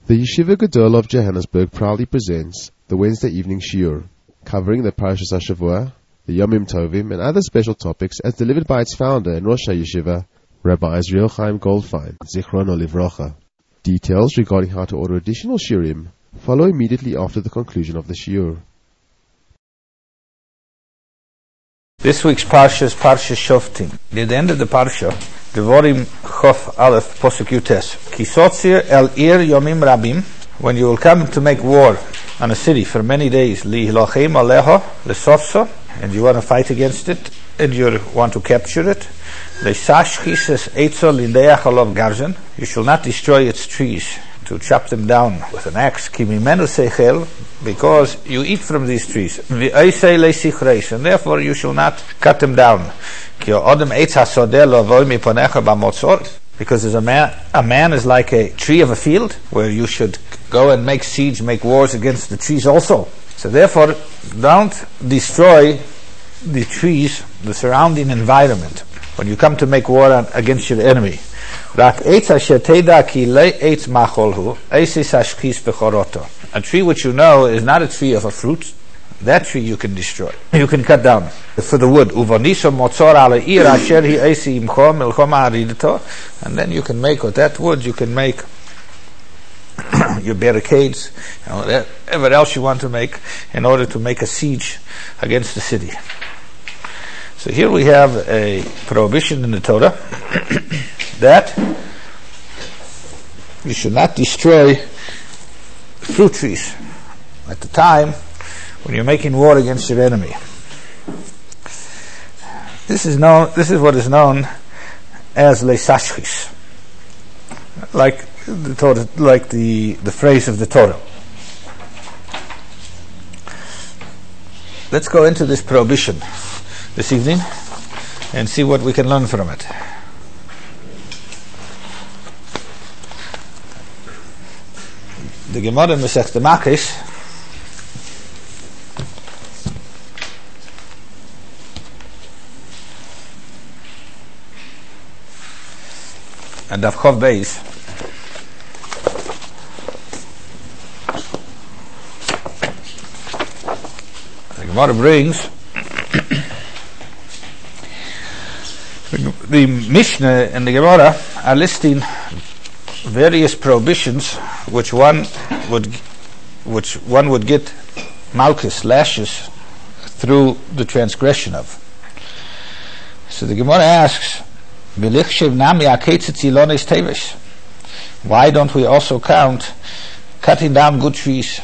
The Yeshiva Gadol of Johannesburg proudly presents the Wednesday evening shiur, covering the Parashas HaShavua, the Yomim Tovim, and other special topics as delivered by its founder and Rosh HaYeshiva, Rabbi Israel Chaim Goldfein, Zichrono Livrocha. Details regarding how to order additional shiurim follow immediately after the conclusion of the shiur. This week's Parsha is Parsha Shoftim. At the end of the Parsha, Devorim Chof Aleph Posuk Yutes. Kisotzir el ir yomim rabim. When you will come to make war on a city for many days, li hilochem aleho lesofso, and you want to fight against it, and you want to capture it, lesashchis es eitzo lindeach alov garzen. You shall not destroy its trees, to chop them down with an axe, because you eat from these trees, and therefore you shall not cut them down. Because as a man is like a tree of a field, where you should go and make siege, make wars against the trees also. So therefore, don't destroy the trees, the surrounding environment, when you come to make war against your enemy. A tree which you know is not a tree of a fruit, that tree you can destroy. You can cut down for the wood. And then you can make with that wood, you can make your barricades, whatever else you want to make in order to make a siege against the city. So here we have a prohibition in the Torah that you should not destroy fruit trees at the time when you're making war against your enemy. This is what is known as leisashchis, like the Torah, like the phrase of the Torah. Let's go into this prohibition this evening and see what we can learn from it. The Gemara in Masechta Makos and Daf Chov Beis the Gemara brings the Mishnah and the Gemara are listing various prohibitions which one would get malchus, lashes, through the transgression of. So the Gemara asks, why don't we also count cutting down good trees?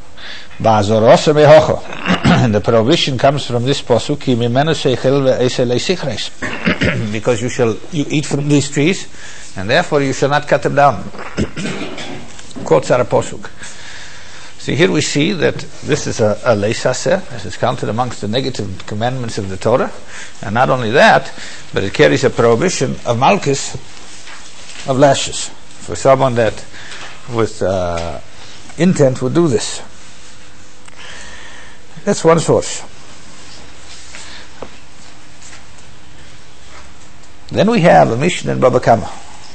And the prohibition comes from this pasuk, because you eat from these trees, and therefore you shall not cut them down. Quotes out a pasuk. So here we see that this is a leisaseh, this is counted amongst the negative commandments of the Torah, and not only that, but it carries a prohibition of malchus, of lashes, for someone that with intent would do this. That's one source. Then we have a Mishnah in Baba Kama.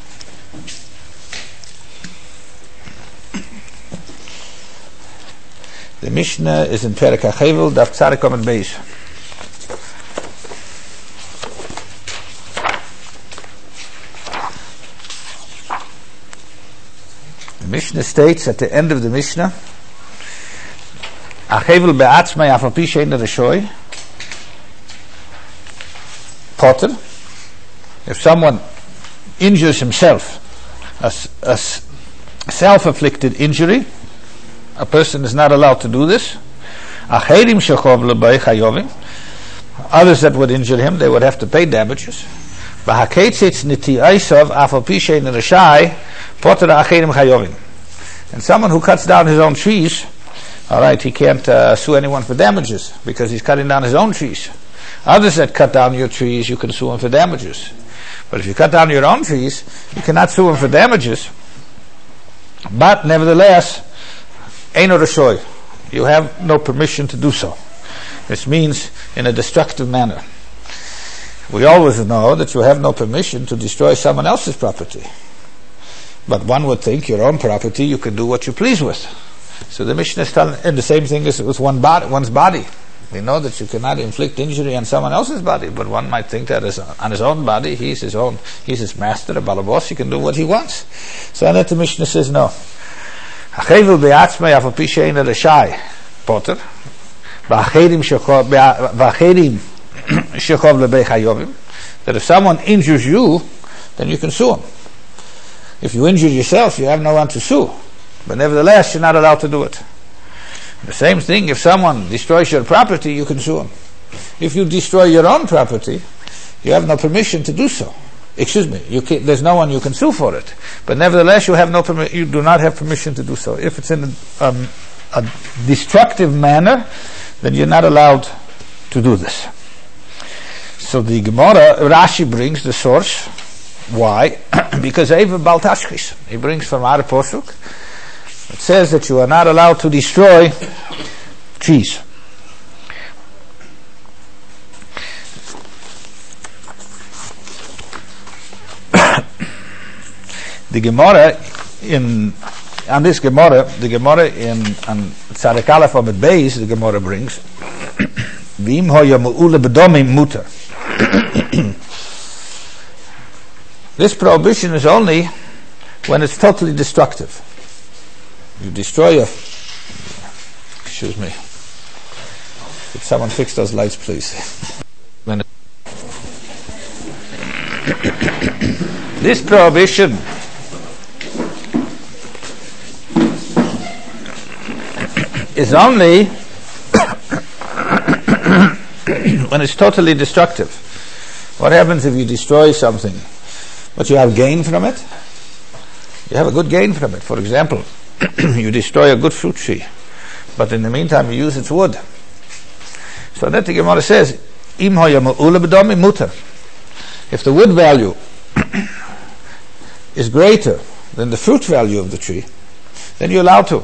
The Mishnah is in Perek HaChevel, Daf Tzarek Amud Beis. The Mishnah states at the end of the Mishnah, Achevel be'atzmai afal pi she'ein reshoy, potter. If someone injures himself, a self-afflicted injury, a person is not allowed to do this. Others that would injure him, they would have to pay damages. And someone who cuts down his own trees, alright, he can't sue anyone for damages because he's cutting down his own trees. Others that cut down your trees, you can sue them for damages. But if you cut down your own trees, you cannot sue them for damages. But nevertheless, Eino Reshoy, you have no permission to do so. This means in a destructive manner. We always know that you have no permission to destroy someone else's property. But one would think your own property you can do what you please with. So the Mishnah is telling, and the same thing is with one's body. We know that you cannot inflict injury on someone else's body, but one might think that on his own body, he's his master, a balabos, he can do what he wants. So that the Mishnah says no. Potter, that if someone injures you, then you can sue him. If you injure yourself, you have no one to sue. But nevertheless, you're not allowed to do it. The same thing, if someone destroys your property, you can sue him. If you destroy your own property, you have no permission to do so. Excuse me, there's no one you can sue for it. But nevertheless, you do not have permission to do so. If it's in a destructive manner, then you're not allowed to do this. So the Gemara, Rashi brings the source. Why? Because Eva Baltashkis. He brings from our Posuk. It says that you are not allowed to destroy trees. The Gemara on this Gemara, the Gemara in Tzaddik Aleph Amud Beis, the Gemara brings V'im hoya mu'ule b'domim mutar. This prohibition is only when it's totally destructive. You destroy excuse me. Could someone fix those lights, please? This prohibition is only when it's totally destructive. What happens if you destroy something, but you have gain from it? You have a good gain from it. For example, you destroy a good fruit tree, but in the meantime you use its wood. So that the Gemara says, Im hoya ma'ula b'domim mutar. If the wood value is greater than the fruit value of the tree, then you're allowed to.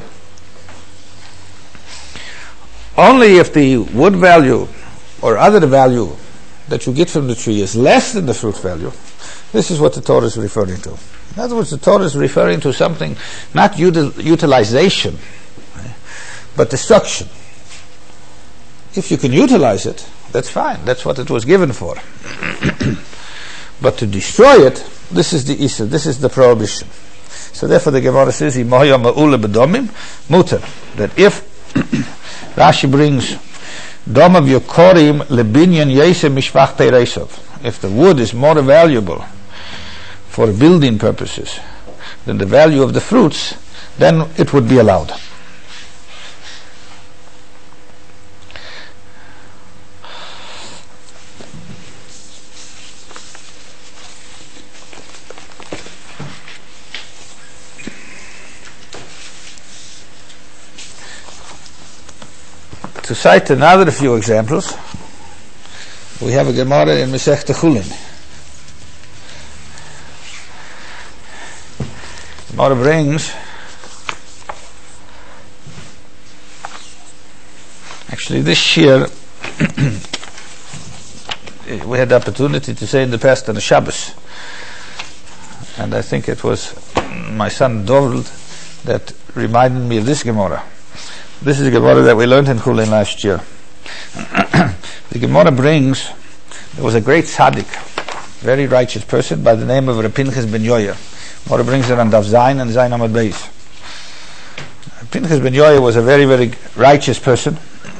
Only if the wood value or other value that you get from the tree is less than the fruit value, this is what the Torah is referring to. In other words, the Torah is referring to something, not utilization, but destruction. If you can utilize it, that's fine. That's what it was given for. But to destroy it, this is the issue. This is the prohibition. So therefore the Gemara says, mutar, that if Rashi brings Domav Yokorim lebinyan yesem mishpach peiresov, if the wood is more valuable for building purposes than the value of the fruits, then it would be allowed. To cite another few examples, we have a Gemara in Masechta Chulin. Gemara brings, actually this year we had the opportunity to say in the past on the Shabbos, and I think it was my son Dovld that reminded me of this Gemara. This is a Gemara that we learned in Chulin last year. The Gemara brings, there was a great tzaddik, very righteous person by the name of Reb Pinchas ben Yoyer. Gemara brings it on Daf Zayin and Zayin Amud Beis. Pinchas ben Yoyer was a very, very righteous person.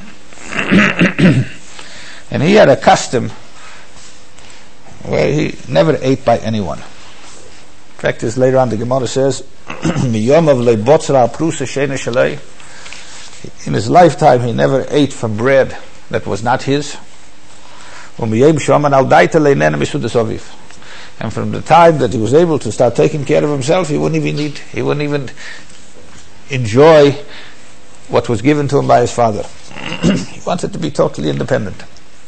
And he had a custom where he never ate by anyone. In fact, as later on the Gemara says, in his lifetime he never ate from bread that was not his. And from the time that he was able to start taking care of himself, he wouldn't even enjoy what was given to him by his father. He wanted to be totally independent.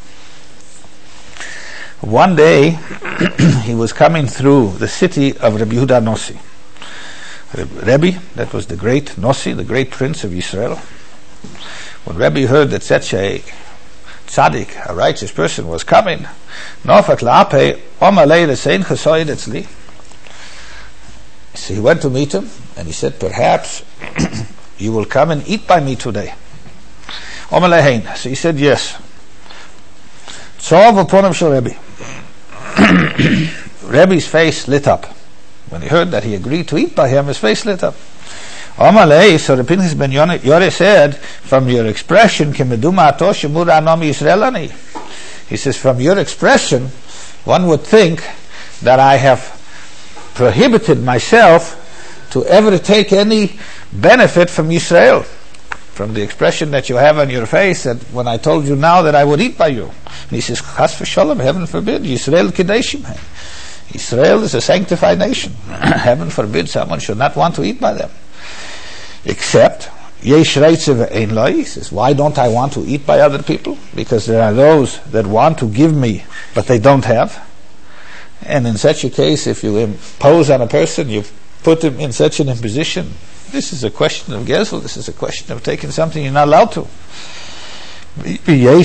One day he was coming through the city of Rabbi Yehuda Nossi. Rebbe, that was the great Nossi, the great prince of Israel. When Rebbe heard that such a tzaddik, a righteous person, was coming, So he went to meet him, and he said, perhaps you will come and eat by me today. So he said, yes. Rebbe's face lit up. When he heard that he agreed to eat by him, his face lit up. So the Pinchas ben Yore said, from your expression, he says, from your expression, one would think that I have prohibited myself to ever take any benefit from Yisrael. From the expression that you have on your face, that when I told you now that I would eat by you. And he says, Chas v'sholom, heaven forbid, Yisrael kideshim. Israel is a sanctified nation. Heaven forbid someone should not want to eat by them. Except, Yesh reitze ve'ein lo. He says, why don't I want to eat by other people? Because there are those that want to give me, but they don't have. And in such a case, if you impose on a person, you put him in such an imposition. This is a question of gezel. This is a question of taking something you're not allowed to. And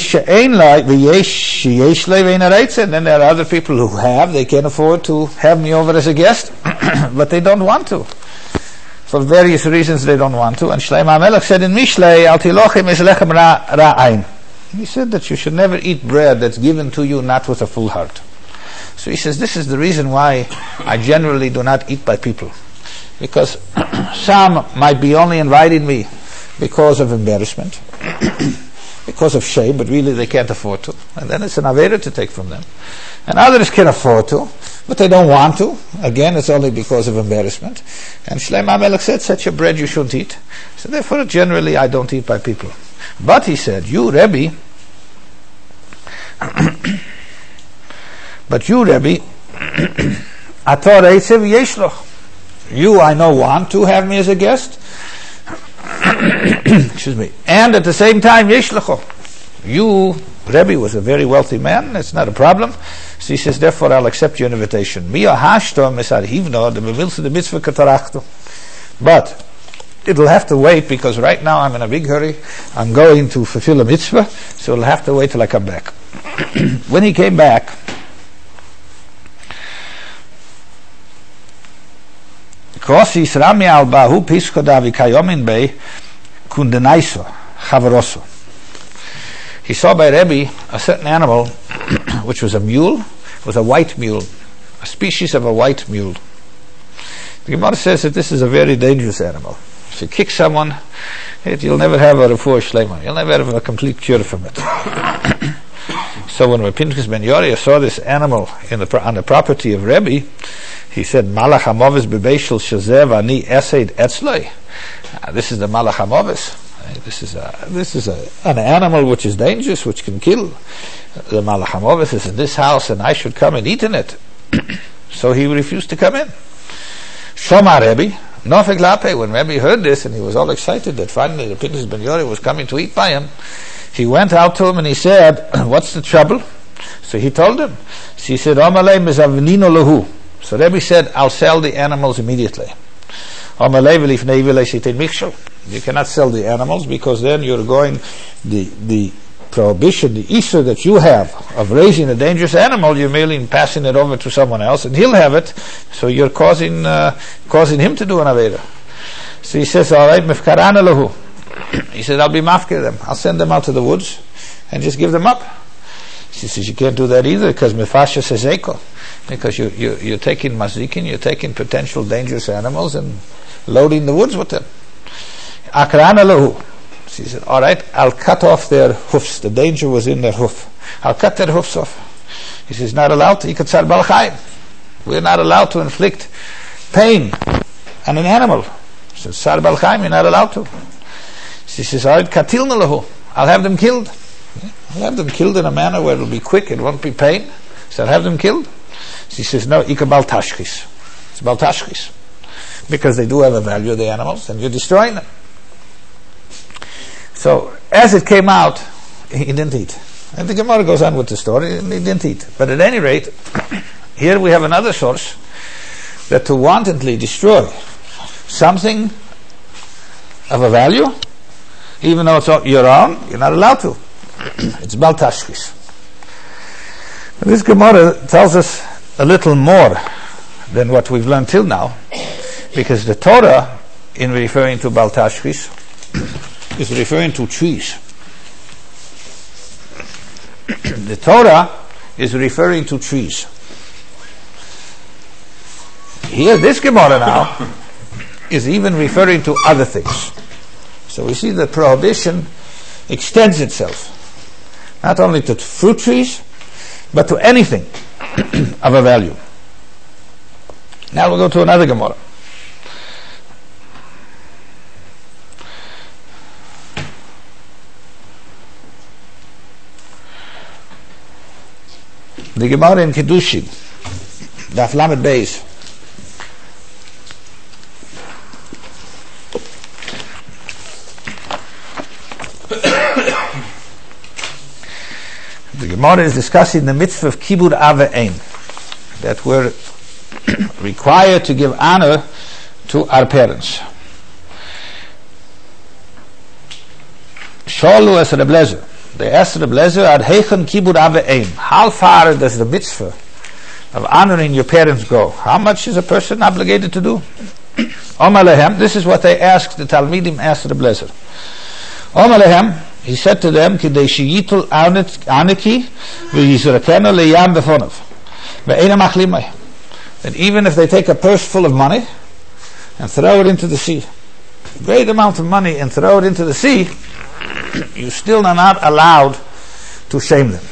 then there are other people who have. They can afford to have me over as a guest, but they don't want to. For various reasons they don't want to. And Shlomo HaMelech said in Mishlei, Al tilochem es lechem ra'ain. He said that you should never eat bread that's given to you not with a full heart. So he says, this is the reason why I generally do not eat by people. Because some might be only inviting me because of embarrassment, because of shame, but really they can't afford to. And then it's an avera to take from them. And others can afford to, but they don't want to. Again, it's only because of embarrassment. And Shlomo HaMelech said, such a bread you shouldn't eat. So therefore, generally, I don't eat by people. But he said, you, Rebbe, ator eitzev yeshloch. You, I know, want to have me as a guest. Excuse me. And at the same time, yeshlocho. You, Rebbe, was a very wealthy man. It's not a problem. So he says, therefore, I'll accept your invitation. But it'll have to wait, because right now I'm in a big hurry. I'm going to fulfill a mitzvah, so it'll have to wait till I come back. When he came back, he saw by Rebbe a certain animal, which was a mule, was a white mule, a species of a white mule. The Gemara says that this is a very dangerous animal. If you kick someone, you'll never have a refuah shlema. You'll never have a complete cure from it. So when Pinchas ben Yore saw this animal on the property of Rebbe, he said, Malach HaMovis bebeishel shazev ani eseid etzloi. This is the Malach HaMovis. This is an animal which is dangerous, which can kill. The Malach HaMovis is in this house, and I should come and eat in it. So he refused to come in. Shoma Rebbe, nofek lape. When Rebbe heard this, and he was all excited that finally the Pinchas ben Yore was coming to eat by him, he went out to him and he said, what's the trouble? So he told him. So he said, Omalei mezavnino lahu. So Rebbe said, I'll sell the animals immediately. You cannot sell the animals, because then you're going, the prohibition, the issur that you have of raising a dangerous animal, you're merely passing it over to someone else, and he'll have it, so you're causing him to do an avera. So he says, all right, mifkarana lahu. He said, I'll be mafkir them. I'll send them out to the woods and just give them up. She says, you can't do that either, because mifasha says eko. Because you're taking mazikin, you're taking potential dangerous animals and loading the woods with them. Akrana lahu. She said, all right, I'll cut off their hoofs. The danger was in their hoof. I'll cut their hoofs off. He says, not allowed to. We're not allowed to inflict pain on an animal. He says, Sar Bal Chaim, you're not allowed to. She says, all right, katilna lahu. I'll have them killed. I'll have them killed in a manner where it'll be quick, it won't be pain. So I'll have them killed. She says, no, ika bal tashchis. It's bal tashchis. Because they do have a value, the animals, and you're destroying them. So, as it came out, he didn't eat. And the Gemara goes on with the story, and he didn't eat. But at any rate, here we have another source, that to wantonly destroy something of a value, even though it's your own, you're not allowed to. It's bal tashchis. This Gemara tells us a little more than what we've learned till now. Because the Torah, in referring to Bal Tashchis, is referring to trees. The Torah is referring to trees. Here, this Gemara now is even referring to other things. So we see the prohibition extends itself not only to fruit trees, but to anything of a value. Now we'll go to another Gemara. The Gemara in Kedushin, Daf Lamed Beis. The Gemara is discussing the mitzvah of Kibud Av Ve'em, that we're required to give honor to our parents. Shalu es Reb Lezer. They asked Reb Lezer, Ad heichen Kibud Av Ve'em. How far does the mitzvah of honoring your parents go? How much is a person obligated to do? Omar lehem. This is what they asked. The Talmidim asked Reb Lezer. Omar lehem. He said to them, Kidei sheyitul aniki v'yizrakenu leyam befonav ve'ena machlimai. That even if they take a purse full of money and throw it into the sea, great amount of money, and throw it into the sea, you still are not allowed to shame them.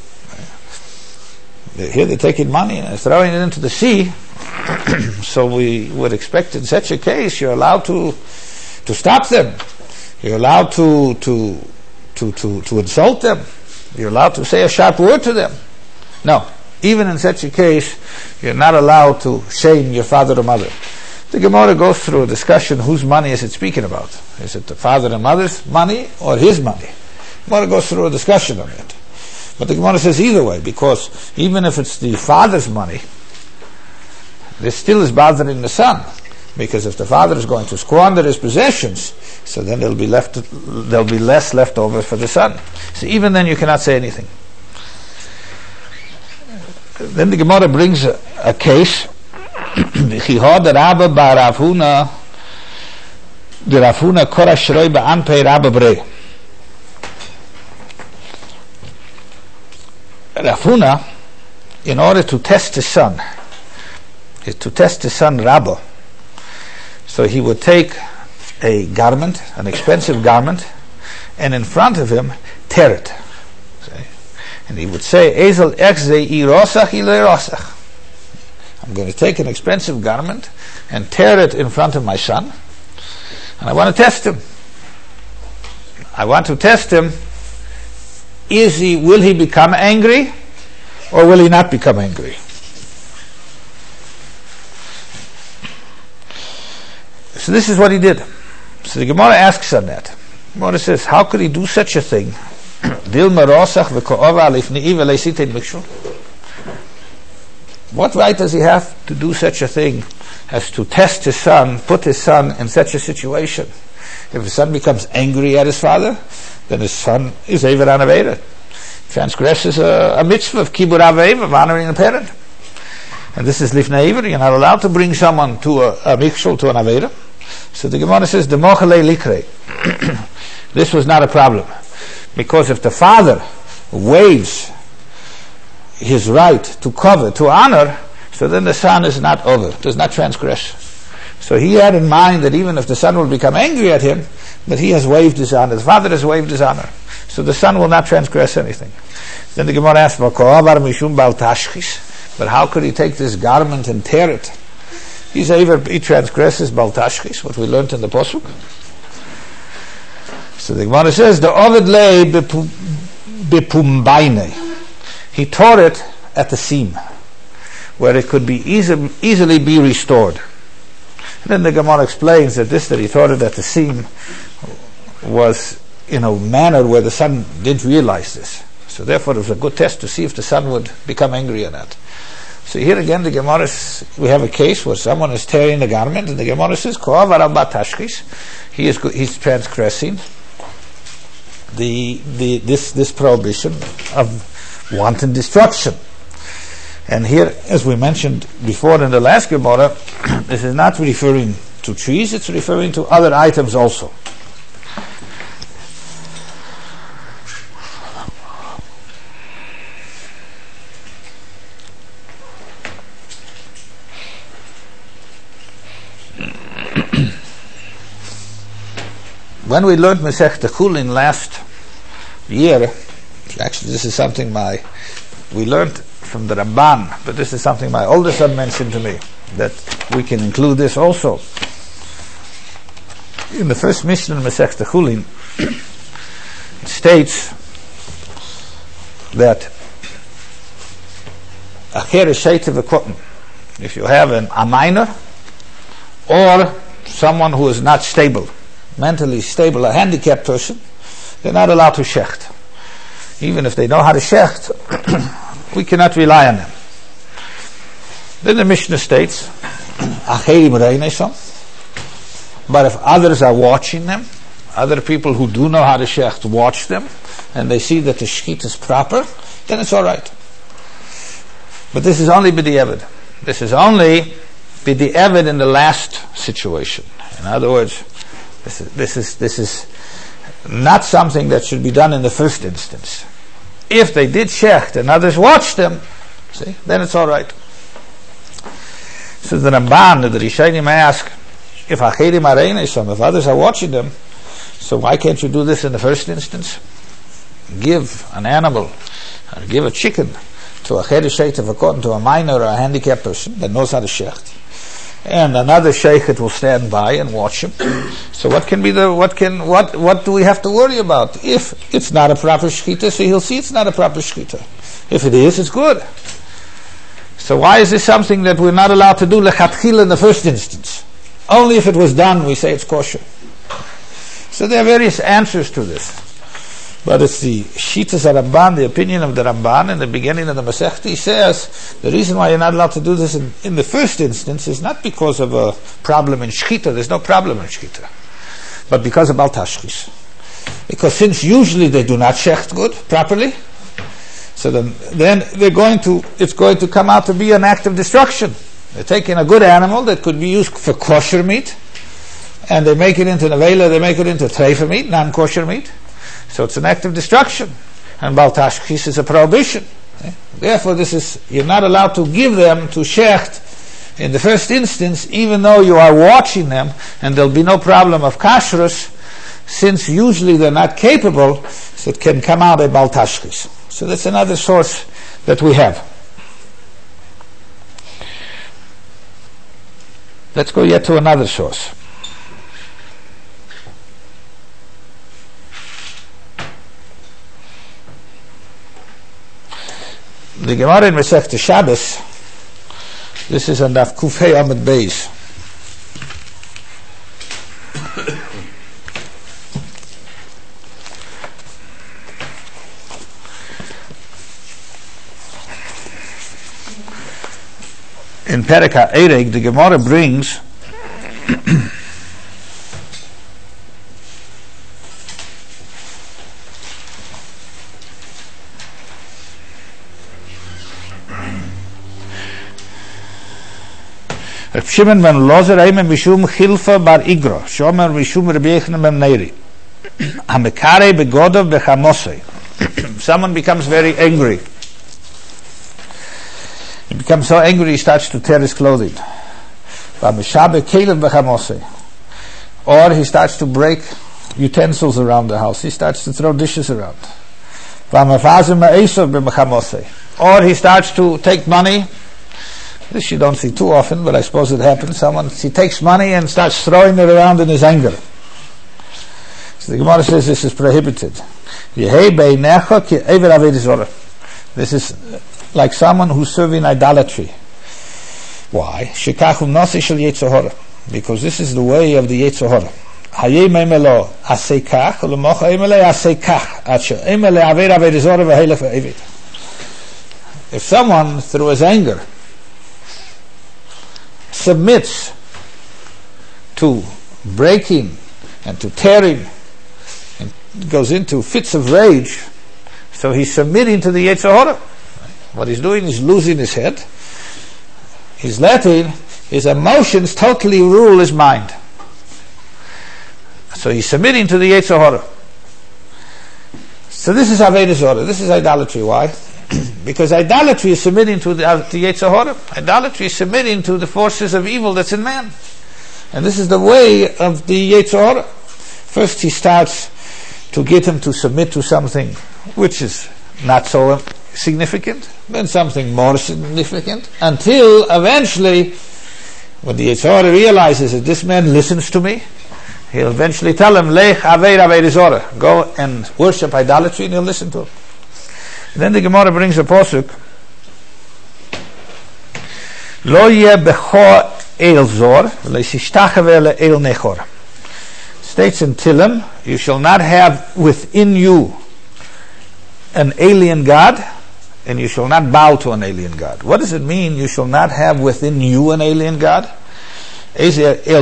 Here they're taking money and throwing it into the sea. So we would expect in such a case you're allowed to stop them. You're allowed to insult them. You're allowed to say a sharp word to them. No, even in such a case, you're not allowed to shame your father or mother. The Gemara goes through a discussion, whose money is it speaking about? Is it the father and mother's money or his money? The Gemara goes through a discussion on it. But the Gemara says either way, because even if it's the father's money, this still is bothering the son. Because if the father is going to squander his possessions, so then there'll be less left over for the son. So even then you cannot say anything. Then the Gemara brings a case. The Rafuna Kora Shroi Ba'anpei Rabba Brei. Rafuna, in order to test his son Rabba, so he would take a garment, an expensive garment, and in front of him tear it. And he would say, Ezel ekzei irosach ilerosach. I'm going to take an expensive garment and tear it in front of my son, and I want to test him. I want to test him. Will he become angry, or will he not become angry? So this is what he did. So the Gemara asks on that. The Gemara says, how could he do such a thing? What right does he have to do such a thing as to test his son, put his son in such a situation? If his son becomes angry at his father, then his son is Eiver an Aveira. Transgresses a mitzvah of Kibud Av Ve'em, of honoring a parent. And this is Lifnei Eiver. You're not allowed to bring someone to a mikshul, to an Aveira. So the Gemara says, the Mochalei Likrei. This was not a problem. Because if the father waives his right to cover, to honor, so then the son is not over, does not transgress. So he had in mind that even if the son will become angry at him, that he has waived his honor, the father has waived his honor. So the son will not transgress anything. Then the Gemara asks, but how could he take this garment and tear it? He transgresses Bal Tashchis, what we learned in the Pasuk. So the Gemara says, the Ovid lei bepumbaine. He tore it at the seam, where it could be easily be restored. And then the Gemara explains that he tore it at the seam was in a manner where the son didn't realize this. So therefore it was a good test to see if the son would become angry or not. So here again, the Gemara, we have a case where someone is tearing the garment, and the Gemara says, he's transgressing this prohibition of wanton destruction. And here, as we mentioned before in the last Gemara, this is not referring to trees, it's referring to other items also. When we learned Masechta Chulin last year, actually this is something we learned from the Ramban, but this is something my older son mentioned to me, that we can include this also. In the first Mishnah in Masechta Chulin, it states that if you have a minor or someone who is not stable, mentally stable, a handicapped person, they're not allowed to shecht. Even if they know how to shecht, we cannot rely on them. Then the Mishnah states, but if others are watching them, other people who do know how to shecht watch them, and they see that the shechit is proper, then it's all right. But this is only b'di'evid. This is only b'di'evid in the last situation. In other words, this is not something that should be done in the first instance. If they did shecht and others watched them, see, then it's all right. So the Ramban, the Rishonim ask, if others are watching them, so why can't you do this in the first instance? Give an animal, or give a chicken to a to a minor or a handicapped person that knows how to shecht, and another sheikhet will stand by and watch him. So what do we have to worry about? If it's not a proper shechita, so he'll see it's not a proper shechita. If it is, it's good. So why is this something that we're not allowed to do lechatchila in the first instance? Only if it was done, we say it's kosher. So there are various answers to this. But it's the Shitas Ramban, the opinion of the Ramban in the beginning of the Masechta. He says the reason why you're not allowed to do this in the first instance is not because of a problem in Shechita. There's no problem in Shechita, but because of Bal Tashchis. Because since usually they do not shecht good properly, so then it's going to come out to be an act of destruction. They're taking a good animal that could be used for kosher meat, and they make it into nevela, they make it into treifa meat, non-kosher meat. So it's an act of destruction, and Bal Tashchis is a prohibition. Therefore, you're not allowed to give them to shecht in the first instance, even though you are watching them, and there'll be no problem of kashrus, since usually they're not capable, so it can come out a Bal Tashchis. So that's another source that we have. Let's go yet to another source. The Gemara in Masechta Shabbos, this is on Daf Kuf Hey Amud Beis. In Perek HaEreg, the Gemara brings Reb Shimon ben Lozer Eime Mishum Chilfa Bar Igra Shomer Mishum Rabbi Yechon ben Meiri Hamekare begodov bechamosei. Someone becomes very angry. He becomes so angry he starts to tear his clothing. V'amishabe kelev bechamosei. Or he starts to break utensils around the house. He starts to throw dishes around. V'amafazim ma'esov bechamosei. Or he starts to take money. This you don't see too often, but I suppose it happens. He takes money and starts throwing it around in his anger. So the Gemara says this is prohibited. This is like someone who's serving idolatry. Why? Because this is the way of the Yetzer Hara. If someone, through his anger, submits to breaking and to tearing and goes into fits of rage, so he's submitting to the Yetzer Hara. What he's doing is losing his head. He's letting his emotions totally rule his mind. So he's submitting to the Yetzer Hara. So this is Avodah Zarah. This is idolatry. Why? Because idolatry is submitting to the Yetzer Hara. Idolatry is submitting to the forces of evil that's in man. And this is the way of the Yetzer Hara. First he starts to get him to submit to something which is not so significant, then something more significant, until eventually, when the Yetzer Hara realizes that this man listens to me, he'll eventually tell him, Lech Aveir Avodah Zarah, go and worship idolatry, and he'll listen to him. And then the Gemara brings a posuk, Lo yeh becho el zor, le'sishtachave le'el nechor. States in Tillim, you shall not have within you an alien god, and you shall not bow to an alien god. What does it mean, you shall not have within you an alien god? This is the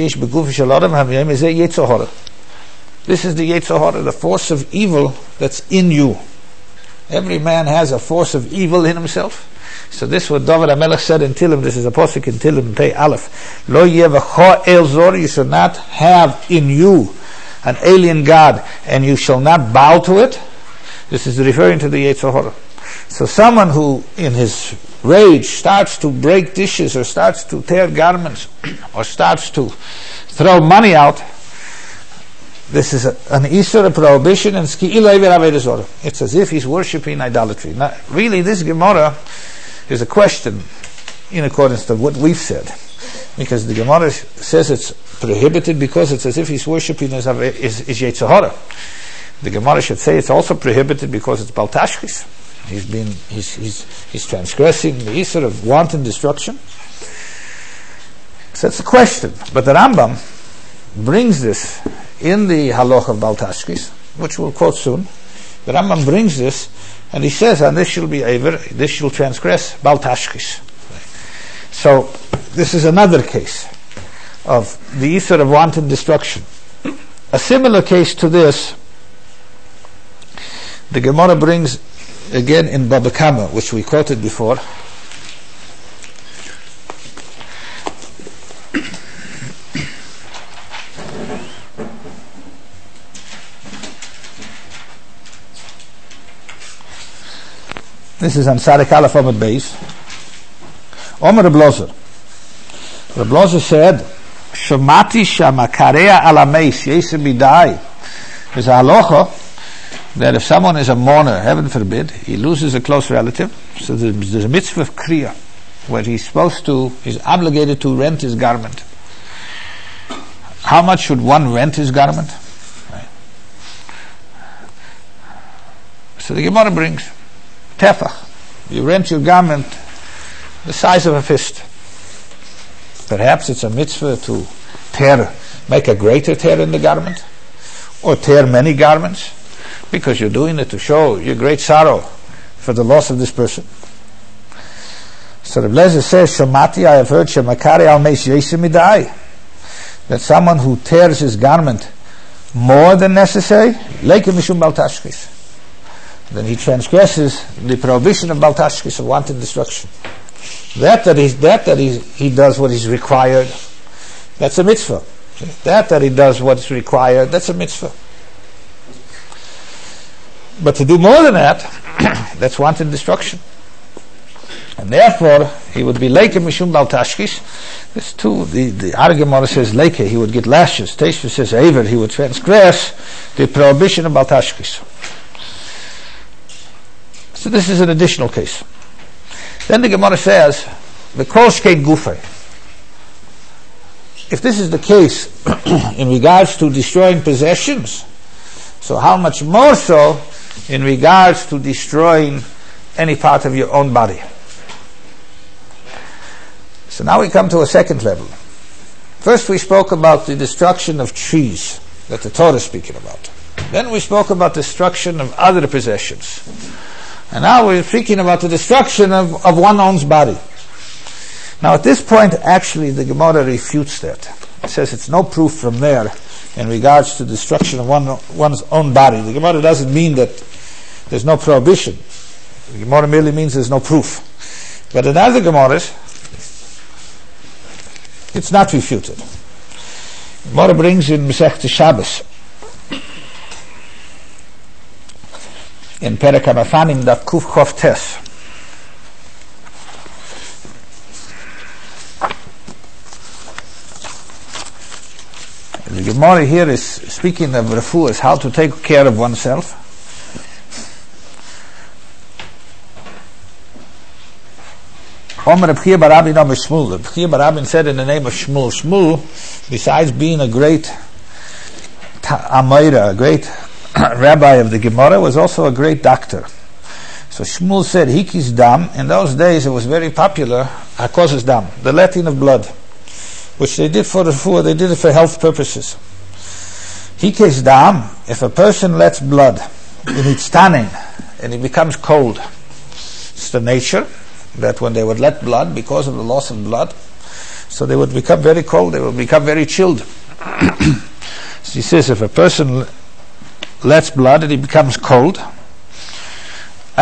Yetzer Hara, the force of evil that's in you. Every man has a force of evil in himself. So this is what David HaMelech said in Tillim. This is a posuk in Tillim, Pei Aleph. Lo yevacho el zor, you shall not have in you an alien god, and you shall not bow to it. This is referring to the Yetzer Hara. So someone who, in his rage, starts to break dishes, or starts to tear garments, or starts to throw money out, this is an Isur, a prohibition, and it's as if he's worshipping idolatry. Now, really, this Gemara is a question in accordance to what we've said, because the Gemara says it's prohibited because it's as if he's worshipping his Yetzer Hara. The Gemara should say it's also prohibited because it's Baltashkis. He's transgressing the Isur of wanton destruction. So it's a question. But the Rambam brings this in the Halach of Baltashkis, which we'll quote soon. The Rambam brings this, and he says, and this shall be Aver, this shall transgress Baltashkis. So this is another case of the Isur of wanton destruction. A similar case to this, the Gemara brings again in Baba Kama, which we quoted before. This is on Sadik Aleph Amud Beis. Omer Reb Lozer. Reb Lozer said, Shomati shamakarea alameis yesem bidai. There's a halacha that if someone is a mourner, heaven forbid, he loses a close relative, so there's a mitzvah of kriya, where he's obligated to rent his garment. How much should one rent his garment? Right. So the Gemara brings tefach. You rent your garment the size of a fist. Perhaps it's a mitzvah to make a greater tear in the garment, or tear many garments, because you're doing it to show your great sorrow for the loss of this person. So the Blazer says, Shomati, I have heard Shemakari al meis yesem midai, that someone who tears his garment more than necessary, leikim mishum baltashkis, then he transgresses the prohibition of baltashkis, of wanton destruction. That he does what is required, that's a mitzvah. That he does what is required, that's a mitzvah. But to do more than that, that's wanton destruction. And therefore, he would be leikim mishum baltashkis. This too, the argument says leike, he would get lashes. Teishva says aver, he would transgress the prohibition of baltashkis. So this is an additional case. Then the Gemara says, the kol shkeit gufay. If this is the case in regards to destroying possessions, so how much more so in regards to destroying any part of your own body? So now we come to a second level. First we spoke about the destruction of trees that the Torah is speaking about. Then we spoke about destruction of other possessions. And now we're speaking about the destruction of one's own body. Now at this point, actually, the Gemara refutes that. It says it's no proof from there in regards to destruction of one's own body. The Gemara doesn't mean that there's no prohibition. The Gemara merely means there's no proof. But in other Gemaras, it's not refuted. The Gemara brings in Masechta Shabbos, in Perek HaMafanim, Daf Kuf Chof Tes. The Gemara here is speaking of refuahs, how to take care of oneself. Omer Reb Chia bar Rabin Omer Shmuel. Reb Chia bar Rabin said in the name of Shmuel. Shmuel, besides being a great Amayra, a great rabbi of the Gemara, was also a great doctor. So Shmuel said, Hikis dam. In those days it was very popular, Hakozes dam, the letting of blood, which they did for the refuah, they did it for health purposes. Hikis dam, if a person lets blood, in its tanning, and he becomes cold. It's the nature that when they would let blood, because of the loss of blood, so they would become very cold, they would become very chilled. So he says, if a person lets blood and he becomes cold, so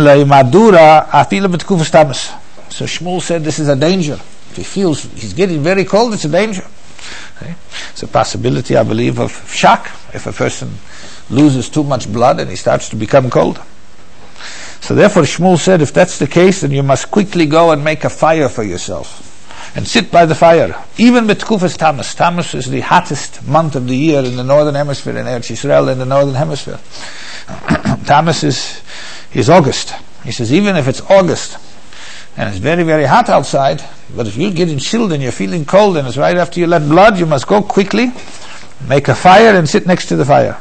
Shmuel said this is a danger. If he feels he's getting very cold, it's a danger. Okay? It's a possibility, I believe, of shock if a person loses too much blood and he starts to become cold. So therefore Shmuel said, if that's the case, then you must quickly go and make a fire for yourself and sit by the fire. Even with Tkufas Tammuz. Tammuz is the hottest month of the year in the northern hemisphere, in Eretz Yisrael, in the northern hemisphere. Tammuz is August. He says, even if it's August and it's very, very hot outside, but if you're getting chilled and you're feeling cold and it's right after you let blood, you must go quickly, make a fire and sit next to the fire.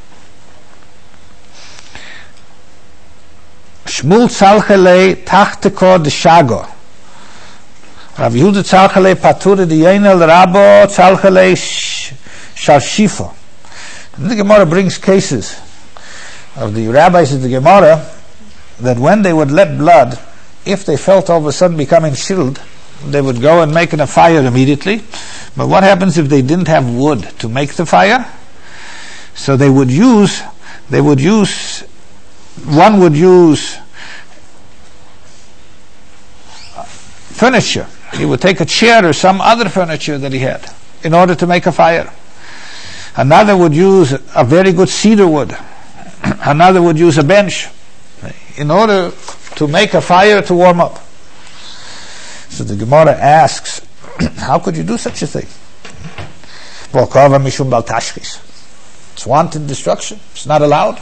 Shmuel Tzalchelei Tachteko Deshago. Rav Yehuda Tzalchelei Patur Diyenel Rabo Tzalchelei Sharshifo. The Gemara brings cases of the rabbis of the Gemara that when they would let blood, if they felt all of a sudden becoming chilled, they would go and make a fire immediately. But what happens if they didn't have wood to make the fire? So one would use furniture. He would take a chair or some other furniture that he had in order to make a fire. Another would use a very good cedar wood. Another would use a bench in order to make a fire to warm up. So the Gemara asks, how could you do such a thing? It's wanton destruction. It's not allowed.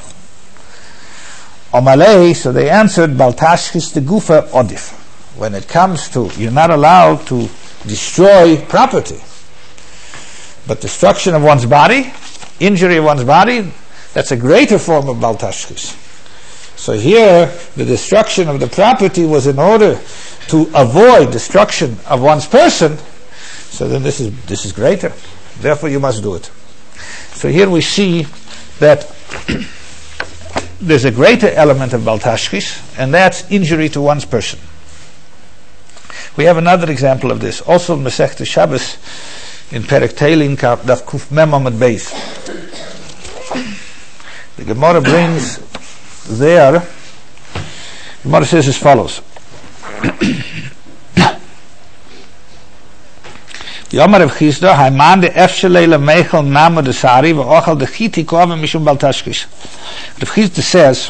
Omalei, so they answered, Baltashkis de Gufa Odif. When it comes to, you're not allowed to destroy property. But destruction of one's body, injury of one's body, that's a greater form of Baltashkis. So here, the destruction of the property was in order to avoid destruction of one's person. So then this is greater. Therefore you must do it. So here we see that there's a greater element of Baltashkis, and that's injury to one's person. We have another example of this, also in Masechta Shabbos, in Perek Teilin, Daf Kuf Mem Amud Beis. The Gemara brings there, the Gemara says as follows. Yomar Rav Chisda, Haiman de Efshelei Lemechel Namo de Sari, V'ochel de Chiti Kove Mishum Baltashkis. Rav Chisda says,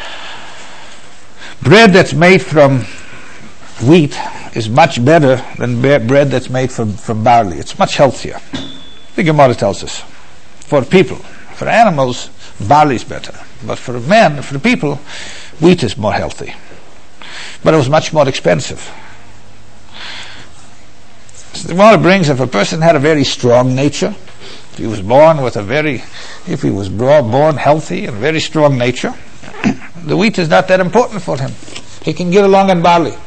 bread that's made from wheat is much better than bread that's made from barley. It's much healthier. The Gemara tells us. For people, for animals, barley is better. But for men, for people, wheat is more healthy. But it was much more expensive. So the Gemara brings, if a person had a very strong nature, if he was born healthy and very strong nature, the wheat is not that important for him. He can get along on barley.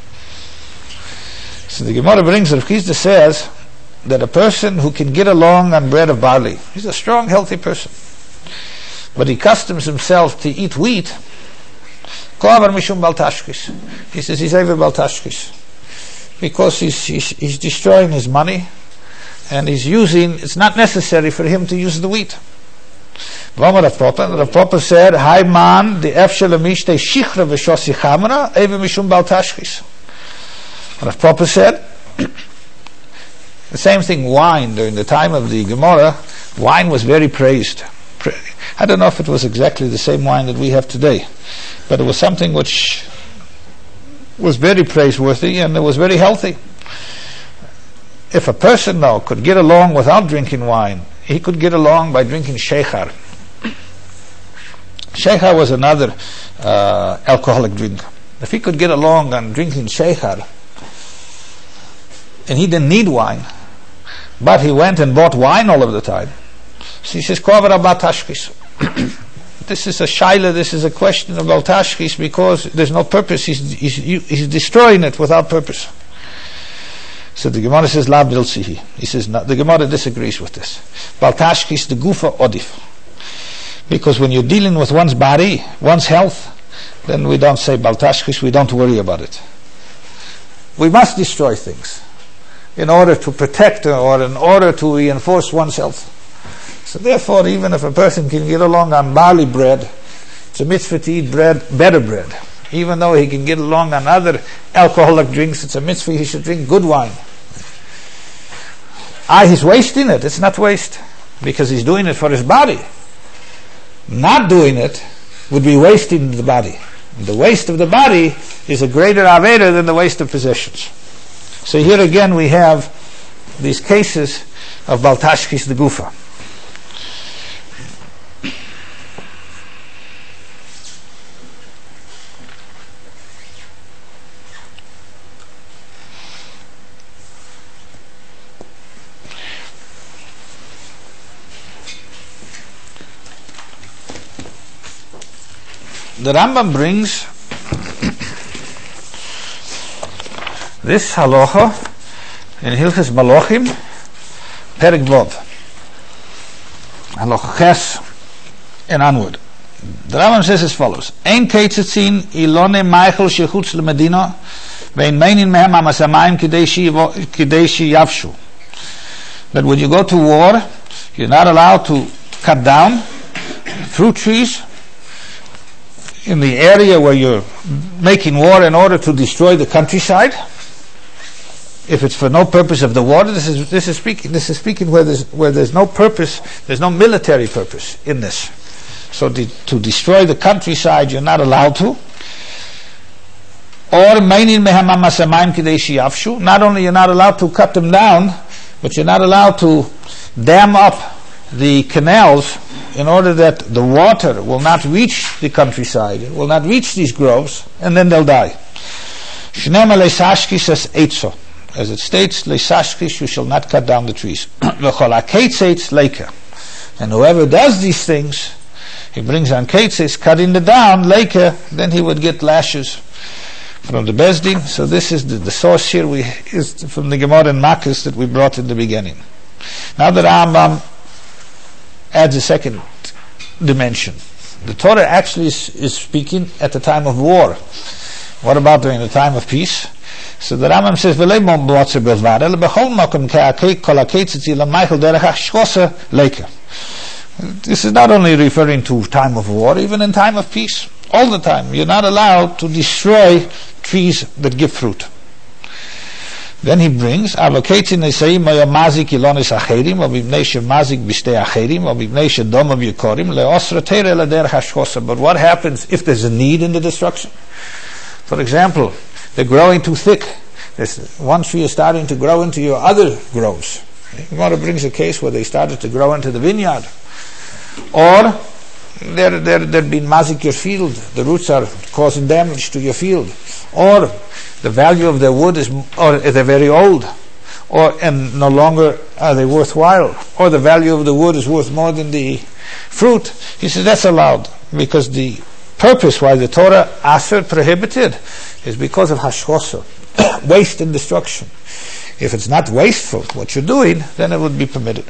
So the Gemara brings, Rav Chisda says that a person who can get along on bread of barley, he's a strong, healthy person, but he customs himself to eat wheat, he says he's over Baltashkis, because he's destroying his money, and it's not necessary for him to use the wheat. Rav Papa said, "Hai man, the efshel amishte shichra v'shosi chamra, eva mishum bal tashchis." Rav Papa said, the same thing, wine. During the time of the Gemara, wine was very praised. I don't know if it was exactly the same wine that we have today, but it was something which was very praiseworthy and it was very healthy. If a person now could get along without drinking wine, he could get along by drinking sheikhar. Sheikhar was another alcoholic drink. If he could get along on drinking sheikhar, and he didn't need wine, but he went and bought wine all of the time, so he says, this is a shaila, this is a question about tashkis, because there's no purpose. He's destroying it without purpose. So the Gemara says, La bilsihi. He says, no, the Gemara disagrees with this. Bal tashkis the gufa odif. Because when you're dealing with one's body, one's health, then we don't say bal tashkis, we don't worry about it. We must destroy things in order to protect or in order to reinforce one's health. So therefore, even if a person can get along on barley bread, it's a mitzvah to eat better bread. Even though he can get along on other alcoholic drinks, it's a mitzvah he should drink good wine. He's wasting it. It's not waste, because he's doing it for his body. Not doing it would be wasting the body. The waste of the body is a greater avera than the waste of possessions. So here again we have these cases of bal tashkis the gufa. The Rambam brings this halacha in Hilchos Malachim, Perek Vav, halacha Ches and onward. The Rambam says as follows: Ein ketzitzin ilone meichel shechutz lemedina, vein meinin mehem hamasamayim kidei sheyavshu. That when you go to war, you're not allowed to cut down fruit trees in the area where you're making war in order to destroy the countryside. If it's for no purpose of the war, this is speaking where there's no purpose, there's no military purpose in this. So to destroy the countryside, you're not allowed to. Or not only you're not allowed to cut them down, but you're not allowed to dam up the canals in order that the water will not reach the countryside, it will not reach these groves, and then they'll die. As it states, Leisashkish, you shall not cut down the trees. And whoever does these things, he brings on Keitzeitz, cutting it down, Leika, then he would get lashes from the Bezdin. So this is the source here is from the Gemara in Makkas that we brought in the beginning. Now the Rambam adds a second dimension. The Torah actually is speaking at the time of war. What about during the time of peace? So the Rambam says, this is not only referring to time of war, even in time of peace. All the time. You're not allowed to destroy trees that give fruit. Then he brings, but what happens if there's a need in the destruction? For example, they're growing too thick. One tree is starting to grow into your other groves. Gemara brings a case where they started to grow into the vineyard. Or they're being mazik your field. The roots are causing damage to your field. Or the value of their wood or they're very old, and no longer are they worthwhile, or the value of the wood is worth more than the fruit. He says that's allowed, because the purpose why the Torah prohibited is because of hashchosa, waste and destruction. If it's not wasteful what you're doing, then it would be permitted.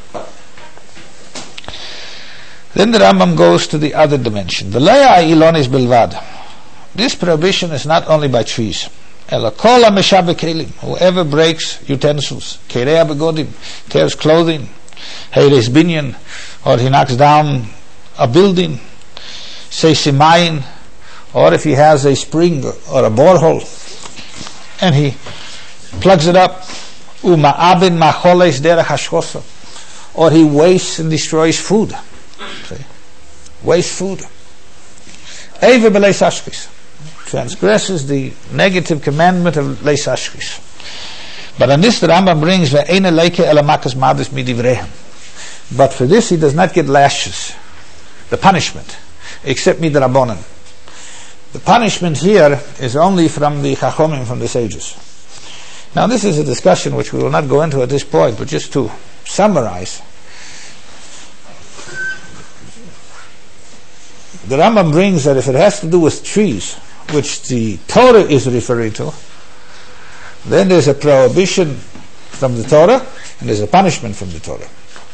Then the Rambam goes to the other dimension. The leia ilonis bilvad. This prohibition is not only by trees. Whoever breaks utensils, tears clothing, binyan, or he knocks down a building, say Simayin, or if he has a spring or a borehole, and he plugs it up, uma'abin macholes derech hashchosa, or he wastes and destroys food. See? Waste food. Eva b'leis ashkis, transgresses the negative commandment of leis ashkis. But on this the Rambam brings ve'ena leike elamakas madus midivrehem. But for this he does not get lashes, the punishment, except midrabanan. The punishment here is only from the Chachomim, from the sages. Now this is a discussion which we will not go into at this point, but just to summarize. The Rambam brings that if it has to do with trees, which the Torah is referring to, then there's a prohibition from the Torah and there's a punishment from the Torah.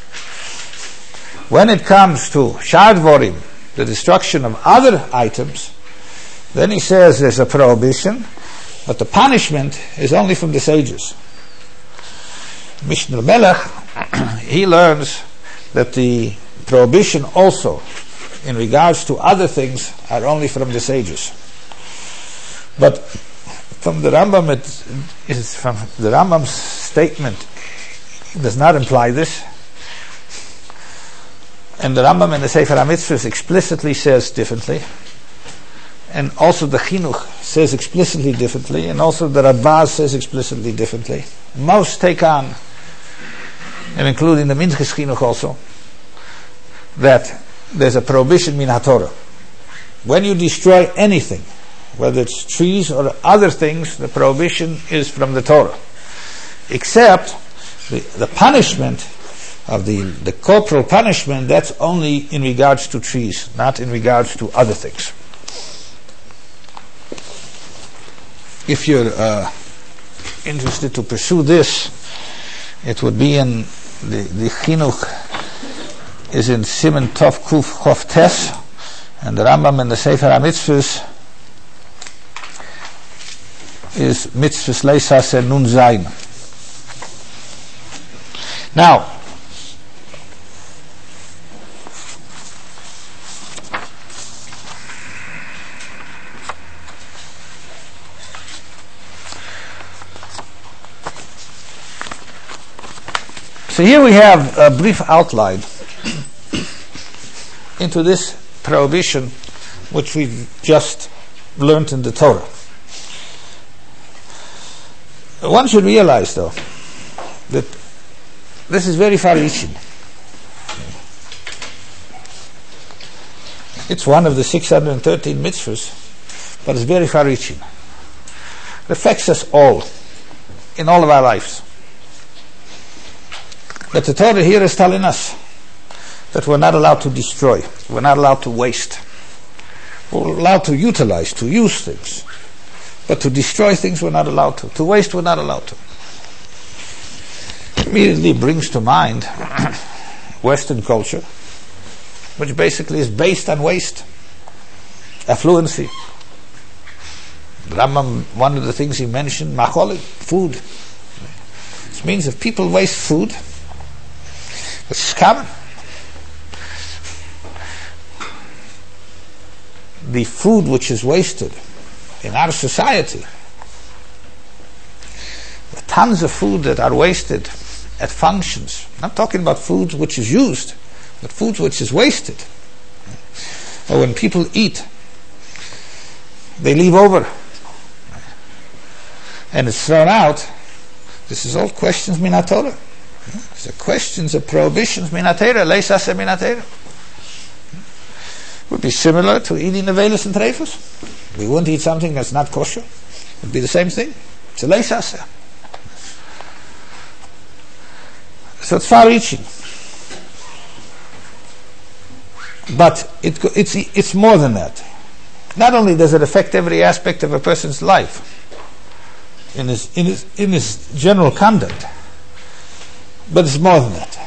When it comes to Shar Dvorim, the destruction of other items, then he says there's a prohibition, but the punishment is only from the sages. Mishnah Melech, he learns that the prohibition also in regards to other things are only from the sages. But from the Rambam, it is from the Rambam's statement, it does not imply this. And the Rambam in the Sefer HaMitzvahs explicitly says differently. And also the Chinuch says explicitly differently. And also the Radbaz says explicitly differently. Most take on, and including the Minchas Chinuch also, that there's a prohibition min HaTorah. When you destroy anything, whether it's trees or other things, the prohibition is from the Torah. Except the punishment of the corporal punishment, that's only in regards to trees, not in regards to other things. If you're interested to pursue this, it would be in the Chinuch is in Siman Tov Kuf Chof Tes, and the Rambam in the Sefer HaMitzvahs is Mitzvahs Leisas and Nun Zayin. Now, so here we have a brief outline into this prohibition which we've just learned in the Torah. One should realize, though, that this is very far-reaching. It's one of the 613 mitzvahs, but it's very far-reaching. It affects us all, in all of our lives. But the Torah here is telling us that we're not allowed to destroy, we're not allowed to waste. We're allowed to utilize, to use things. But to destroy things we're not allowed to. To waste we're not allowed to. Immediately brings to mind Western culture, which basically is based on waste, affluency. The Rambam, one of the things he mentioned, macholi, food. This means if people waste food, it's common. The food which is wasted in our society, the tons of food that are wasted at functions. I'm not talking about food which is used, but food which is wasted. Or when people eat, they leave over and it's thrown out. This is all questions min HaTorah. These are questions of prohibitions min HaTorah, leisas min HaTorah. Would be similar to eating avelis and treifos. We wouldn't eat something that's not kosher. It would be the same thing. It's a leisas. So it's far-reaching. But it's more than that. Not only does it affect every aspect of a person's life, in his general conduct, but it's more than that.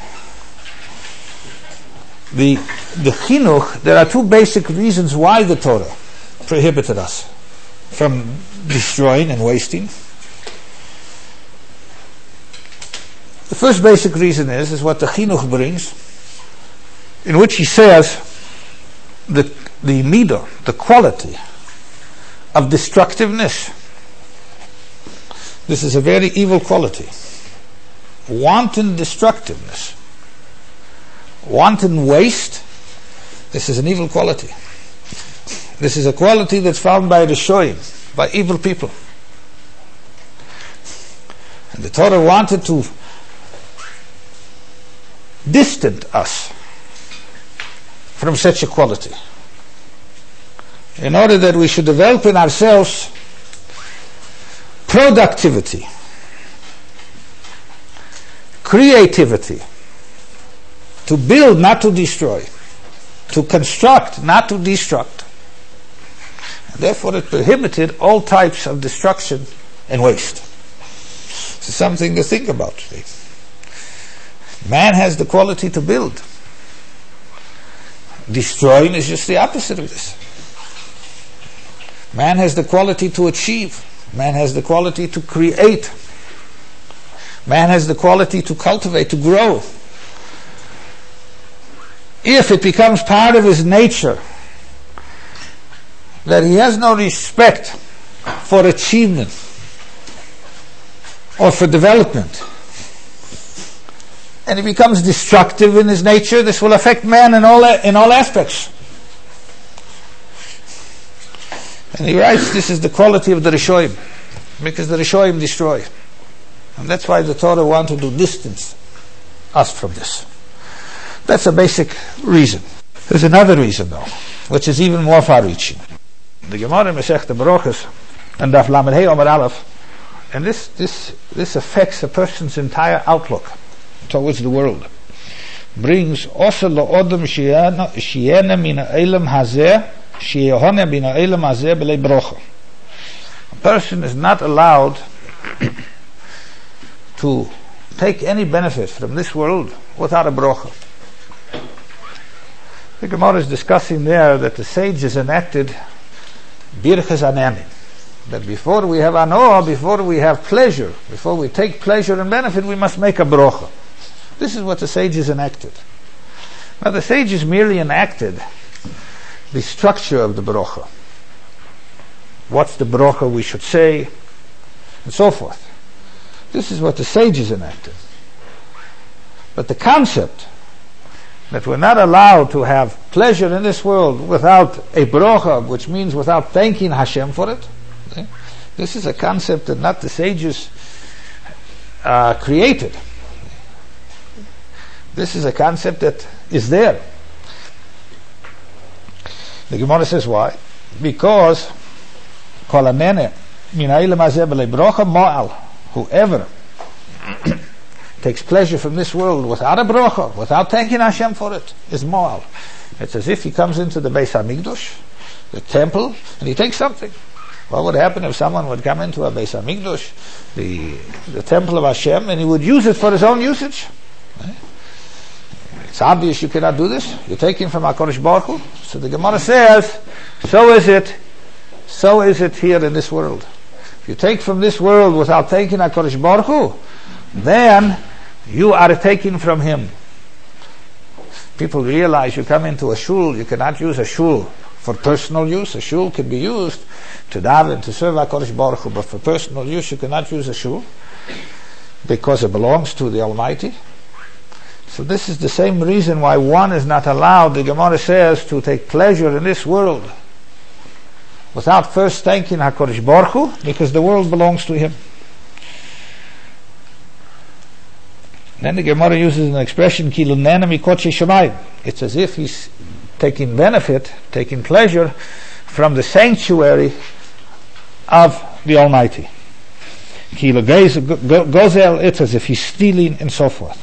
The chinuch, there are two basic reasons why the Torah prohibited us from destroying and wasting. The first basic reason is what the chinuch brings, in which he says the midah, the quality of destructiveness. This is a very evil quality. Wanton destructiveness, wanton waste. This is an evil quality. This is a quality that's found by Rishoyim, by evil people. And the Torah wanted to distance us from such a quality, in order that we should develop in ourselves productivity, creativity, to build, not to destroy, to construct, not to destruct. And therefore it prohibited all types of destruction and waste. It's something to think about today. Man has the quality to build. Destroying is just the opposite of this. Man has the quality to achieve. Man has the quality to create. Man has the quality to cultivate, to grow. If it becomes part of his nature that he has no respect for achievement or for development, and he becomes destructive in his nature, this will affect man in all aspects. And he writes, this is the quality of the Rishoyim, because the Rishoyim destroy. And that's why the Torah wanted to distance us from this. That's a basic reason. There's another reason, though, which is even more far-reaching. The Gemara in Masechta Berachos and Daf Lamed Hey Amar Aleph, and this affects a person's entire outlook towards the world. Brings also la'odam shiena min ha'elam hazeh sheyehona min ha'elam hazeh b'lei brocha. A person is not allowed to take any benefit from this world without a brocha. The Gemara is discussing there that the sages enacted birchas ananim, that before we have anoah, before we have pleasure, before we take pleasure and benefit, we must make a brocha. This is what the sages enacted. Now the sages merely enacted the structure of the brocha. What's the brocha we should say, and so forth. This is what the sages enacted. But the concept that we're not allowed to have pleasure in this world without a brocha, which means without thanking Hashem for it, okay? This is a concept that not the sages created. This is a concept that is there. The Gemara says why? Because whoever takes pleasure from this world without a brocha, without thanking Hashem for it, is mo'al. It's as if he comes into the Beis HaMikdash, the temple, and he takes something. What would happen if someone would come into a Beis HaMikdash, the temple of Hashem, and he would use it for his own usage? It's obvious you cannot do this. You're taking from HaKadosh Baruch Hu. So the Gemara says, so is it here in this world. If you take from this world without taking HaKadosh Baruch Hu, then you are taking from him. People realize you come into a shul, you cannot use a shul for personal use. A shul can be used to daven, to serve HaKadosh Baruch Hu, but for personal use you cannot use a shul because it belongs to the Almighty. So this is the same reason why one is not allowed, the Gemara says, to take pleasure in this world without first thanking HaKadosh Baruch Hu, because the world belongs to him. Then the Gemara uses an expression, Kilu nena mikotche shamayim. It's as if he's taking benefit, taking pleasure from the sanctuary of the Almighty. Kilu gozel, it's as if he's stealing, and so forth.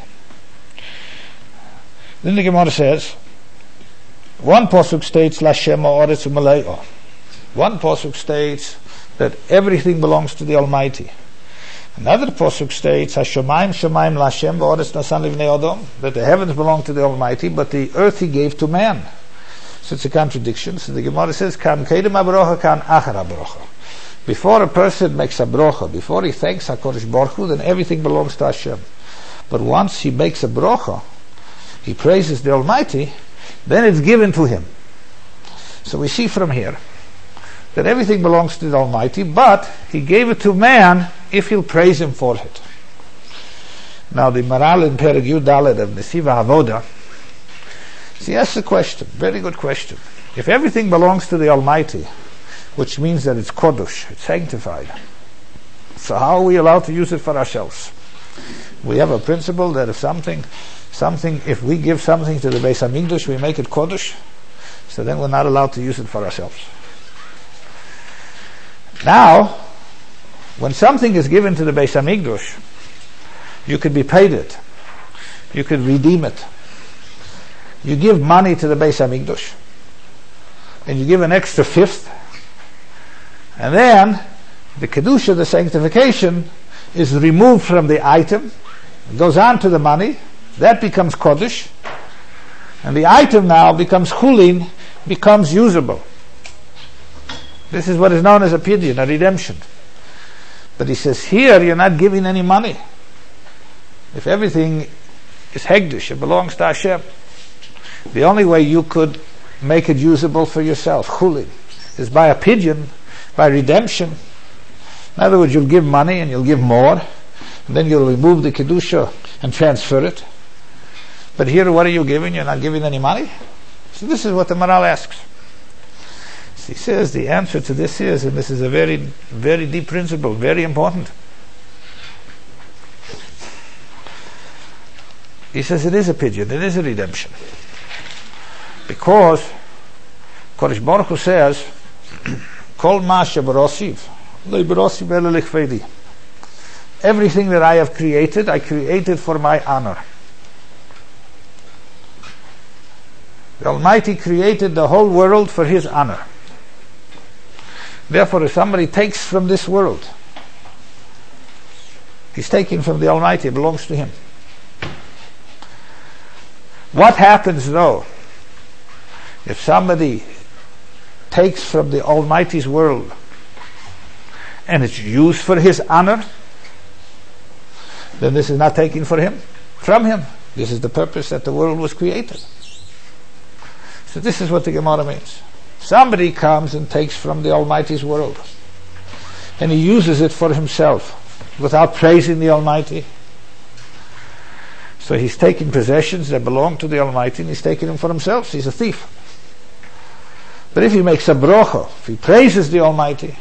Then the Gemara says, one pasuk states, Lashem ha'aretz u'male'ah. One pasuk states that everything belongs to the Almighty. Another pasuk states, Hashemayim shemayim Lashem v'aretz nasan livnei Adam, that the heavens belong to the Almighty, but the earth he gave to man. So it's a contradiction. So the Gemara says, Kan kedem ha-brocha, kan achar ha-brocha. Before a person makes a brocha, before he thanks HaKadosh Baruch Hu, then everything belongs to Hashem. But once he makes a brocha, he praises the Almighty, then it's given to him. So we see from here that everything belongs to the Almighty, but He gave it to man if he'll praise Him for it. Now the Maral in Perek Yud Daled of Nesiva Havoda, he asks a question, very good question. If everything belongs to the Almighty, which means that it's Kodesh, it's sanctified, so how are we allowed to use it for ourselves? We have a principle that if if we give something to the Beis HaMikdash, we make it Kodesh, so then we're not allowed to use it for ourselves. Now, when something is given to the Beis HaMikdash, you could be paid it. You could redeem it. You give money to the Beis HaMikdash, and you give an extra fifth, and then the Kedusha, the sanctification, is removed from the item, it goes on to the money, that becomes Kodesh, and the item now becomes Chulin, becomes usable. This is what is known as a pidyon, a redemption. But he says, here you're not giving any money. If everything is Hegdish, it belongs to Hashem. The only way you could make it usable for yourself, Chulin, is by a pidyon, by redemption. In other words, you'll give money and you'll give more, and then you'll remove the Kedusha and transfer it. But here, what are you giving? You're not giving any money? So this is what the Maral asks. He says the answer to this is, and this is a very, very deep principle, very important. He says it is a pidyon, it is a redemption. Because Kodesh Baruch Hu says, Kol ma shebarosiv, lo barosiv ela lichvedi. Everything that I have created, I created for my honor. The Almighty created the whole world for His honor. Therefore, if somebody takes from this world, he's taking from the Almighty, it belongs to Him. What happens though if somebody takes from the Almighty's world and it's used for His honor? Then this is not taken from Him. This is the purpose that the world was created. So this is what the Gemara means. Somebody comes and takes from the Almighty's world, and he uses it for himself without praising the Almighty. So he's taking possessions that belong to the Almighty and he's taking them for himself. He's a thief. But if he makes a brocha, if he praises the Almighty,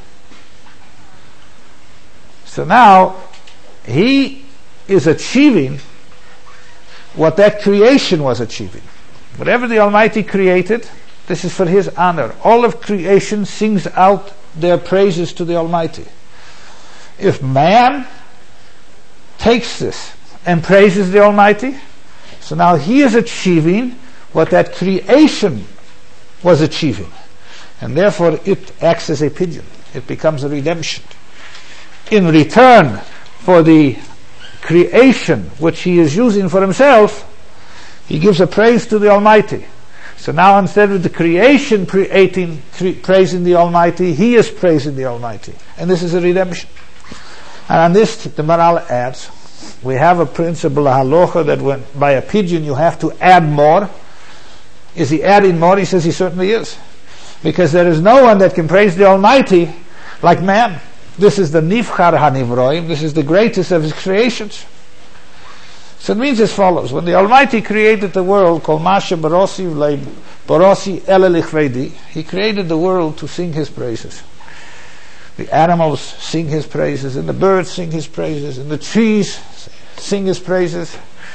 so now he is achieving what that creation was achieving. Whatever the Almighty created, this is for His honor. All of creation sings out their praises to the Almighty. If man takes this and praises the Almighty, so now he is achieving what that creation was achieving. And therefore it acts as a pidyon. It becomes a redemption. In return for the creation which he is using for himself, he gives a praise to the Almighty. So now instead of the creation praising the Almighty, he is praising the Almighty. And this is a redemption. And on this, the Maral adds, we have a principle, a halacha, that when by a pidyon you have to add more. Is he adding more? He says he certainly is. Because there is no one that can praise the Almighty like man. This is the Nivchar HaNivroim. This is the greatest of His creations. So it means as follows. When the Almighty created the world, Kol Masha Barosi Ele Lichvedi, He created the world to sing His praises. The animals sing His praises, and the birds sing His praises, and the trees sing His praises.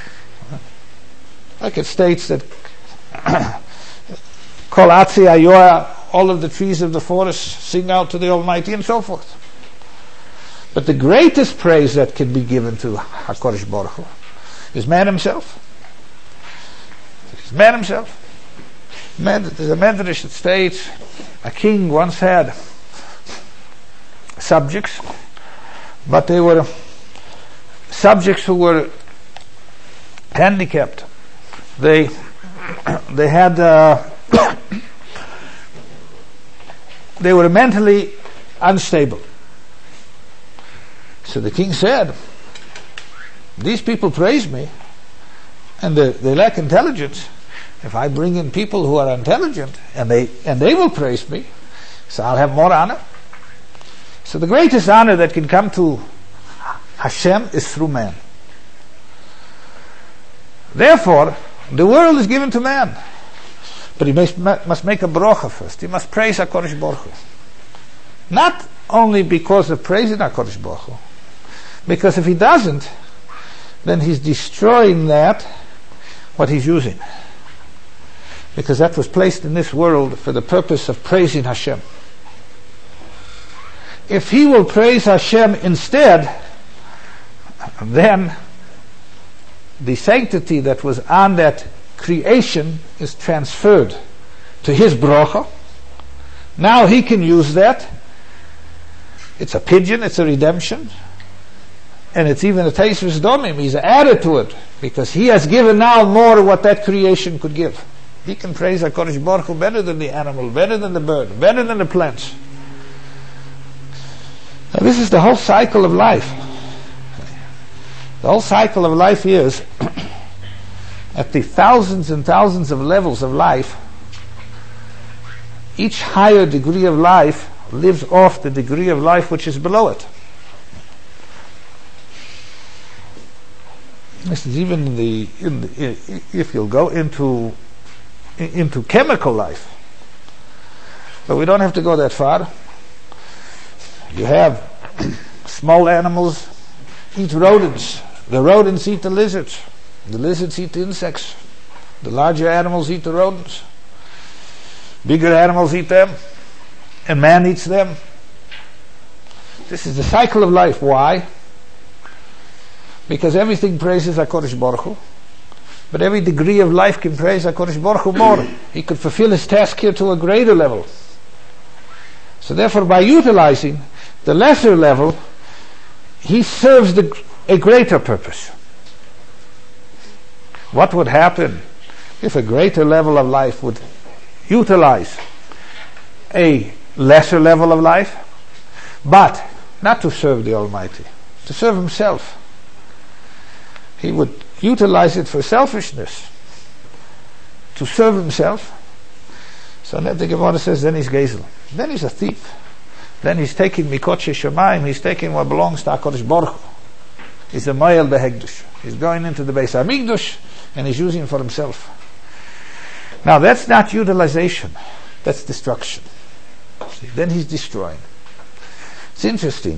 Like it states that Kol Atzi Ayoa, all of the trees of the forest sing out to the Almighty, and so forth. But the greatest praise that can be given to HaKadosh Baruch Hu is man himself. It's man himself. There's a medrash that states a king once had subjects, but they were subjects who were handicapped. They had they were mentally unstable. So the king said, these people praise me, and they lack intelligence, If I bring in people who are intelligent and they will praise me, so I'll have more honor. So the greatest honor that can come to Hashem is through man. Therefore, the world is given to man. But he must make a bracha first. He must praise HaKadosh Baruch Hu. Not only because of praising HaKadosh Baruch Hu, because if he doesn't, then he's destroying what he's using. Because that was placed in this world for the purpose of praising Hashem. If he will praise Hashem instead, then the sanctity that was on that creation is transferred to his bracha. Now he can use that. It's a pigeon, it's a redemption, and it's even a teisvus domim. He's added to it because he has given now more what that creation could give. He can praise HaKadosh Baruch Hu better than the animal, better than the bird, better than the plants. Now this is the whole cycle of life. The whole cycle of life is at the thousands and thousands of levels of life, each higher degree of life lives off the degree of life which is below it. This is even if you'll go into chemical life, but we don't have to go that far. You have small animals eat rodents. The rodents eat the lizards. The lizards eat the insects. The larger animals eat the rodents. Bigger animals eat them. And man eats them. This is the cycle of life. Why? Because everything praises HaKadosh Baruch Hu. But every degree of life can praise HaKadosh Baruch Hu more. He could fulfill his task here to a greater level. So therefore, by utilizing the lesser level, he serves a greater purpose. What would happen if a greater level of life would utilize a lesser level of life, but not to serve the Almighty, to serve himself? He would utilize it for selfishness, to serve himself. So then the Gemara says, then he's gezel, then he's a thief, then he's taking mikotche shamayim, he's taking what belongs to HaKadosh Baruch Hu. He's a mayel behegdush. He's going into the Beis HaMikdash and he's using it for himself. Now that's not utilization, that's destruction. See, then he's destroying. It's interesting.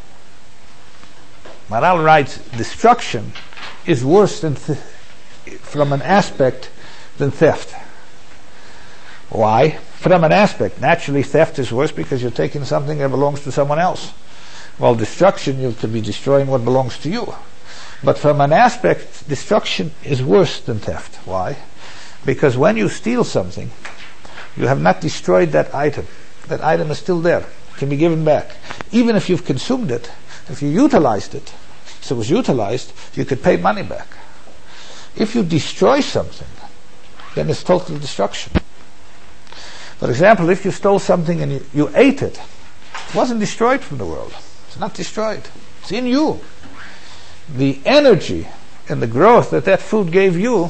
Maral writes, destruction is worse than from an aspect than theft. Why? From an aspect. Naturally, theft is worse because you're taking something that belongs to someone else. While destruction, you could be destroying what belongs to you. But from an aspect, destruction is worse than theft. Why? Because when you steal something, you have not destroyed that item. That item is still there. It can be given back. Even if you've consumed it, if you utilized it, so it was utilized, you could pay money back. If you destroy something, then it's total destruction. For example, if you stole something and you ate it, it wasn't destroyed from the world. It's not destroyed. It's in you. The energy and the growth that food gave you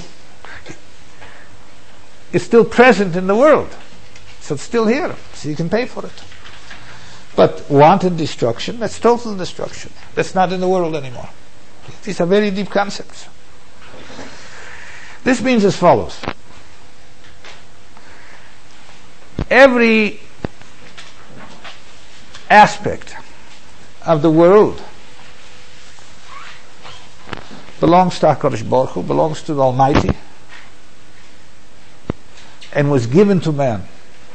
is still present in the world. So it's still here. So you can pay for it. But wanton destruction, that's total destruction. That's not in the world anymore. These are very deep concepts. This means as follows. Every aspect of the world belongs to HaKadosh Baruch Hu, belongs to the Almighty, and was given to man.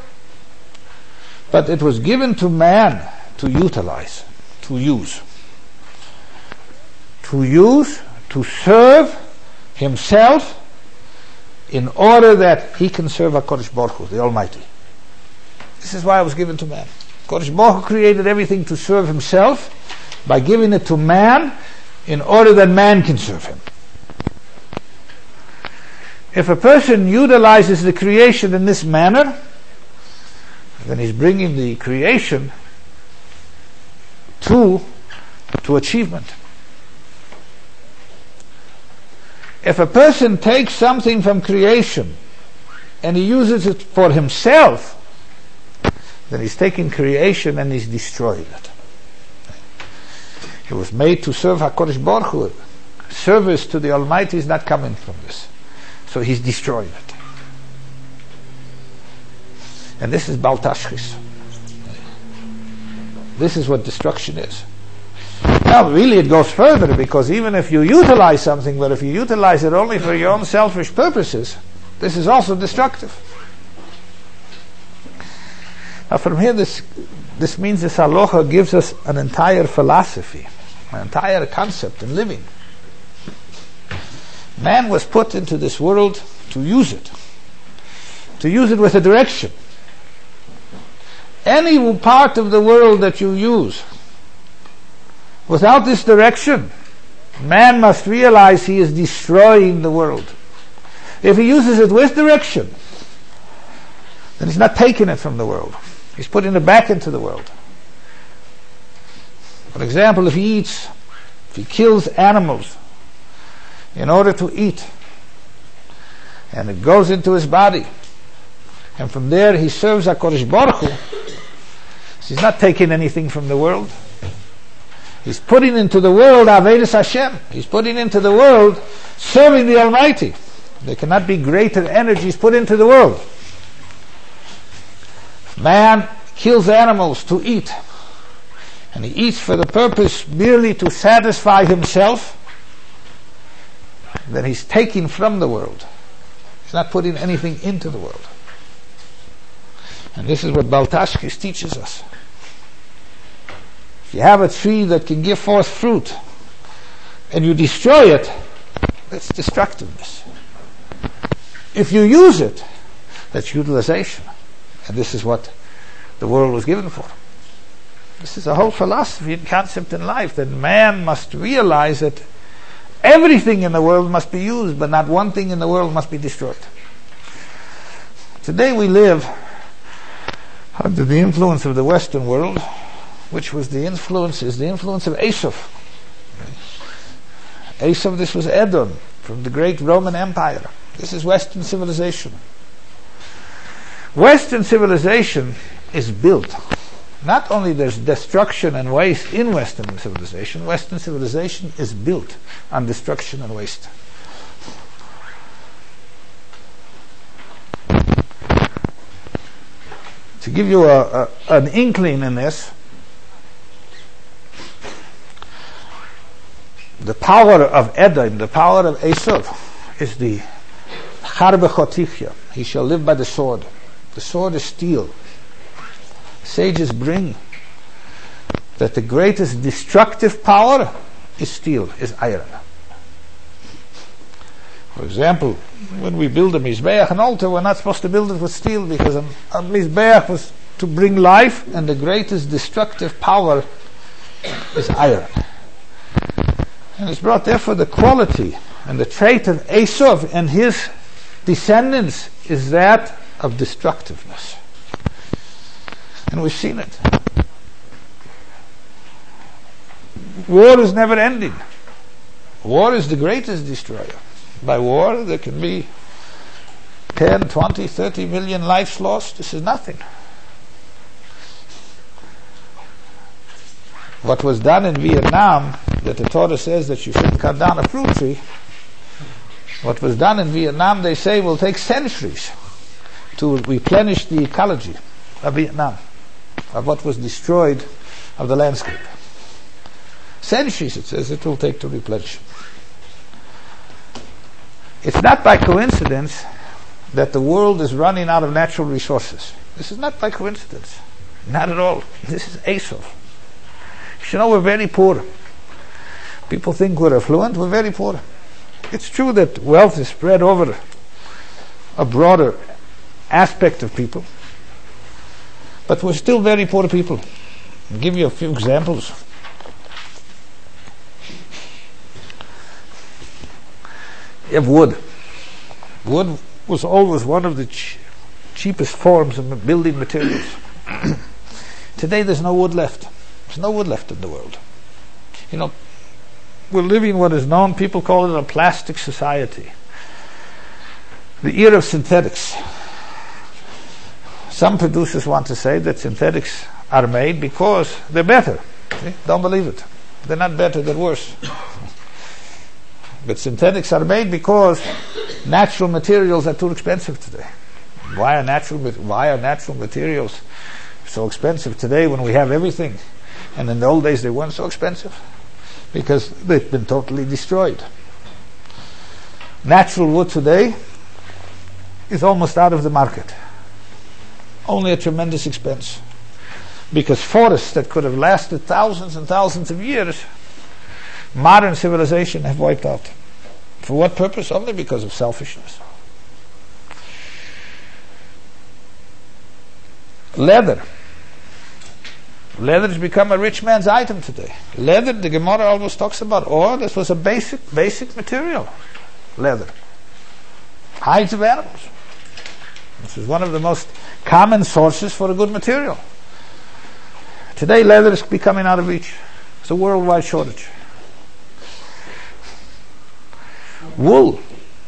But it was given to man to utilize, to use. To use, to serve himself in order that he can serve HaKadosh Baruch Hu, the Almighty. This is why it was given to man. HaKadosh Baruch Hu created everything to serve himself by giving it to man in order that man can serve him. If a person utilizes the creation in this manner, then he's bringing the creation to achievement. If a person takes something from creation and he uses it for himself, then he's taking creation and he's destroying it. It was made to serve HaKadosh Baruch Hu. Service to the Almighty is not coming from this. So he's destroying it. And this is Bal Tashchis. This is what destruction is. Now, really it goes further, because even if you utilize something, but if you utilize it only for your own selfish purposes, this is also destructive. Now from here, this means this halacha gives us an entire philosophy, an entire concept in living. Man was put into this world to use it with a direction. Any part of the world that you use without this direction, man must realize he is destroying the world. If he uses it with direction, then he's not taking it from the world. He's putting it back into the world. For example, if he kills animals in order to eat, and it goes into his body, and from there he serves HaKadosh Baruch Hu, he's not taking anything from the world. He's putting into the world Avodas Hashem. He's putting into the world serving the Almighty. There cannot be greater energies put into the world. Man kills animals to eat, and he eats for the purpose merely to satisfy himself, then he's taking from the world. He's not putting anything into the world. And this is what Bal Tashchis teaches us. If you have a tree that can give forth fruit and you destroy it, that's destructiveness. If you use it, that's utilization. And this is what the world was given for. This is a whole philosophy and concept in life, that man must realize that everything in the world must be used, but not one thing in the world must be destroyed. Today we live under the influence of the Western world, which was the influence of Esav. Esav, this was Edom, from the great Roman Empire. This is Western civilization. Western civilization is built. Not only there's destruction and waste in Western civilization is built on destruction and waste. To give you an inkling in this, the power of Edom, the power of Esav, is the Harbe Chotichya. He shall live by the sword. The sword is steel. Sages bring that the greatest destructive power is steel, is iron. For example, when we build a Mizbeach, an altar, we're not supposed to build it with steel, because a Mizbeach was to bring life, and the greatest destructive power is iron. And it's brought, therefore, the quality and the trait of Esav and his descendants is that of destructiveness. And we've seen it. War is never ending. War is the greatest destroyer. By war there can be 10, 20, 30 million lives lost. This is nothing. What was done in Vietnam, that the Torah says that you shouldn't cut down a fruit tree, what was done in Vietnam, they say, will take centuries to replenish the ecology of Vietnam, of what was destroyed of the landscape. Centuries, it says, it will take to replenish. It's not by coincidence that the world is running out of natural resources. This is not by coincidence. Not at all. This is Esav. You should know we're very poor. People think we're affluent. We're very poor. It's true that wealth is spread over a broader aspect of people, but we're still very poor people. I'll give you a few examples. You have wood. Wood was always one of the cheapest forms of building materials. Today there's no wood left. There's no wood left in the world. You know, we're living what is known, people call it a plastic society. The era of synthetics. Some producers want to say that synthetics are made because they're better. See? Don't believe it. They're not better, they're worse. But synthetics are made because natural materials are too expensive today. Why are natural materials so expensive today when we have everything? And in the old days they weren't so expensive? Because they've been totally destroyed. Natural wood today is almost out of the market. Only at tremendous expense. Because forests that could have lasted thousands and thousands of years, modern civilization have wiped out. For what purpose? Only because of selfishness. Leather. Leather has become a rich man's item today. Leather, the Gemara always talks about ore. This was a basic material. Leather. Hides of animals. This is one of the most common sources for a good material. Today leather is becoming out of reach. It's a worldwide shortage. Wool.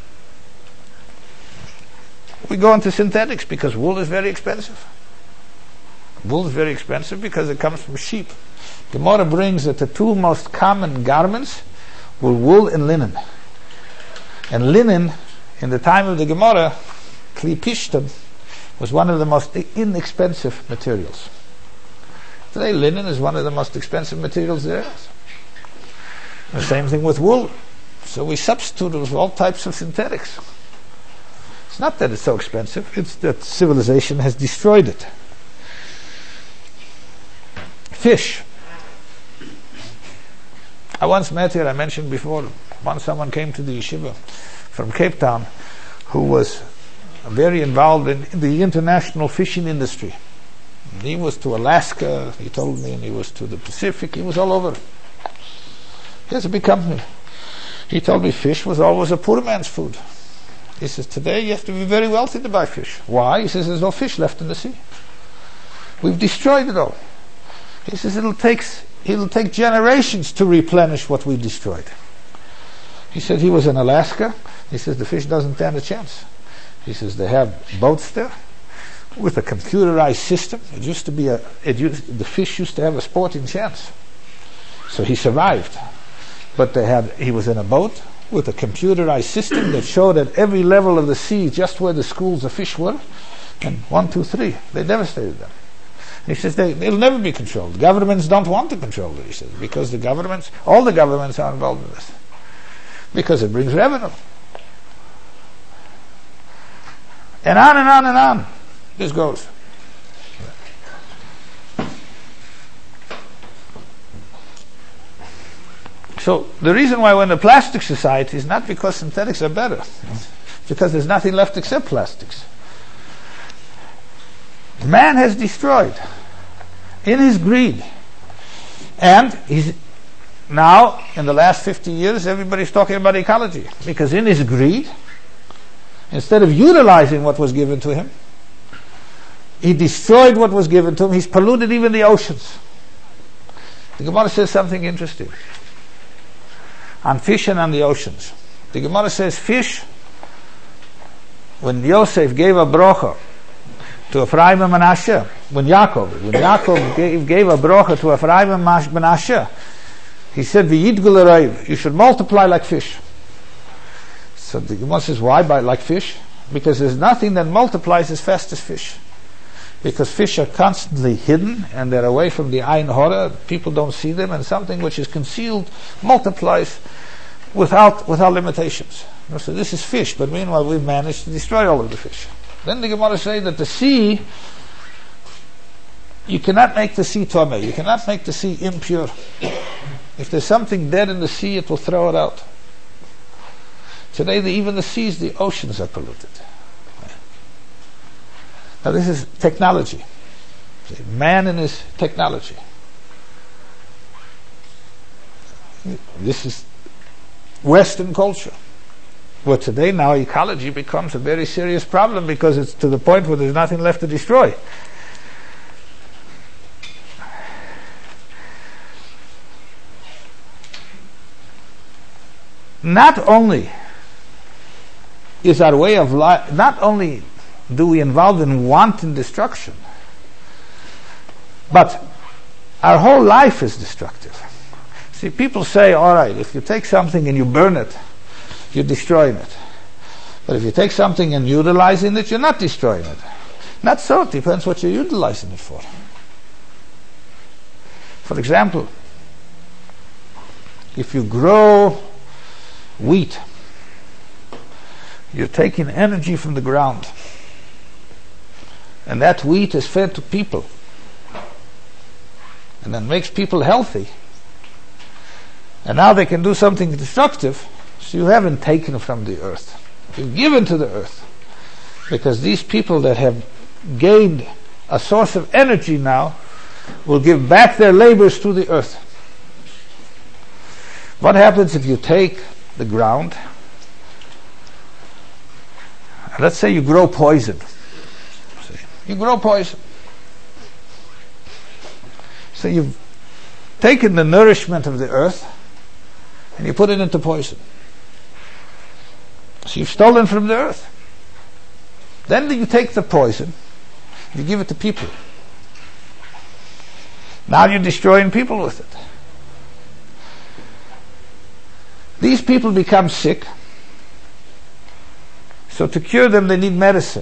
We go into synthetics because wool is very expensive. Wool is very expensive because it comes from sheep. Gemara brings that the two most common garments were wool and linen. And linen, in the time of the Gemara, kli pishtan, was one of the most inexpensive materials. Today linen is one of the most expensive materials there is. The same thing with wool. So we substitute it with all types of synthetics. It's not that it's so expensive, it's that civilization has destroyed it. Fish. I once met here, I mentioned before, once someone came to the yeshiva from Cape Town who was very involved in the international fishing industry. He was to Alaska, he told me, and he was to the Pacific, he was all over. He has a big company. He told me fish was always a poor man's food. He says, today you have to be very wealthy to buy fish. Why? He says, there's no fish left in the sea. We've destroyed it all. He says, it'll take generations to replenish what we destroyed. He said he was in Alaska. He says, the fish doesn't stand a chance. He says, they have boats there with a computerized system. The fish used to have a sporting chance. So he survived. But he was in a boat with a computerized system that showed at every level of the sea just where the schools of fish were. And 1, 2, 3, they devastated them. He says they'll never be controlled. Governments don't want to control it, he says, because all the governments are involved in this. Because it brings revenue. And on and on and on this goes. So the reason why we're in a plastic society is not because synthetics are better. It's because there's nothing left except plastics. Man has destroyed in his greed. And now, in the last 50 years, everybody's talking about ecology. Because in his greed, instead of utilizing what was given to him, he destroyed what was given to him. He's polluted even the oceans. The Gemara says something interesting on fish and on the oceans. The Gemara says fish, when Yosef gave a bracha to Ephraim and Menashe, when Yaakov gave a bracha to Ephraim and Menashe, he said, "V'yidgul arayv," you should multiply like fish. So the Gemara says, why like fish? Because there's nothing that multiplies as fast as fish. Because fish are constantly hidden and they're away from the Ayin Hora. People don't see them, and something which is concealed multiplies without limitations. So this is fish, but meanwhile we've managed to destroy all of the fish. Then the Gemara say that the sea, you cannot make the sea tameh, you cannot make the sea impure. If there's something dead in the sea, it will throw it out. Today even the seas, the oceans are polluted. Now this is technology. Man and his technology. This is Western culture. Well, today now ecology becomes a very serious problem because it's to the point where there's nothing left to destroy. Not only is our way of life, not only do we involve in wanton destruction. But our whole life is destructive. See, people say, all right, if you take something and you burn it, you're destroying it. But if you take something and utilizing it, you're not destroying it. Not so. It depends what you're utilizing it for. For example, if you grow wheat, you're taking energy from the ground. And that wheat is fed to people. And that makes people healthy. And now they can do something destructive, so you haven't taken from the earth. You've given to the earth. Because these people that have gained a source of energy now will give back their labors to the earth. What happens if you take the ground, let's say you grow poison. You grow poison. So you've taken the nourishment of the earth and you put it into poison. So you've stolen from the earth. Then you take the poison, you give it to people. Now you're destroying people with it. These people become sick. So to cure them, they need medicine.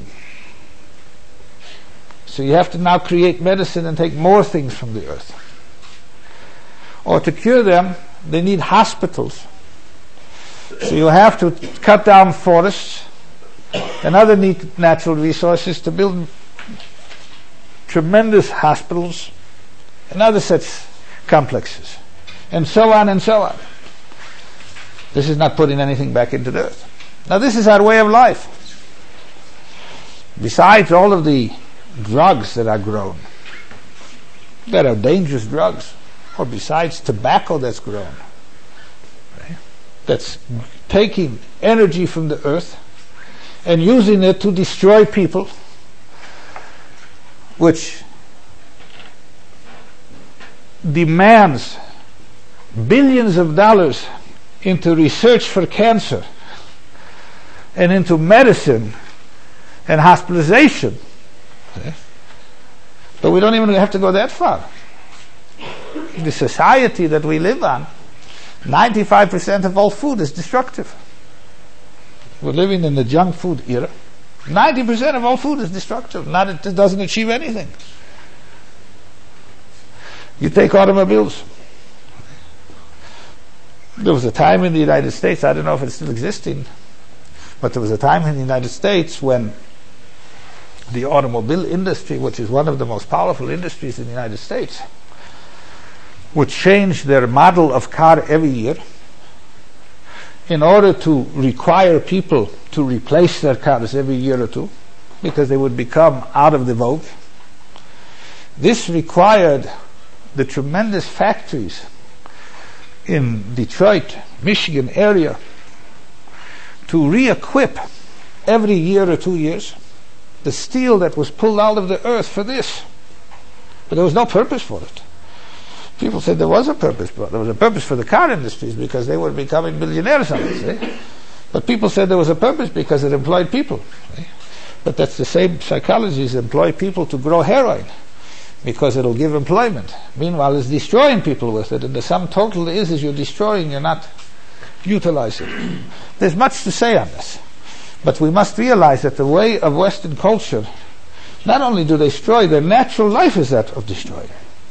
So you have to now create medicine and take more things from the earth. Or to cure them, they need hospitals. So you have to cut down forests and other natural resources to build tremendous hospitals and other such complexes. And so on and so on. This is not putting anything back into the earth. Now this is our way of life. Besides all of the drugs that are grown, that are dangerous drugs, or besides tobacco that's grown, right? That's taking energy from the earth and using it to destroy people, which demands billions of dollars into research for cancer and into medicine and hospitalization. Okay? But we don't even have to go that far. The society that we live on, 95% of all food is destructive. We're living in the junk food era. 90% of all food is destructive. It doesn't achieve anything. You take automobiles. There was a time in the United States, I don't know if it's still existing, but there was a time in the United States when the automobile industry, which is one of the most powerful industries in the United States, would change their model of car every year in order to require people to replace their cars every year or two, because they would become out of the vogue. This required the tremendous factories in Detroit, Michigan area to re-equip every year or 2 years the steel that was pulled out of the earth for this. But there was no purpose for it. People said there was a purpose, but there was a purpose for the car industries because they were becoming billionaires on it. See? But people said there was a purpose because it employed people. See? But that's the same psychology as employ people to grow heroin, because it'll give employment. Meanwhile, it's destroying people with it, and the sum total is you're destroying, you're not utilizing. There's much to say on this, but we must realize that the way of Western culture, not only do they destroy, their natural life is that of destroying.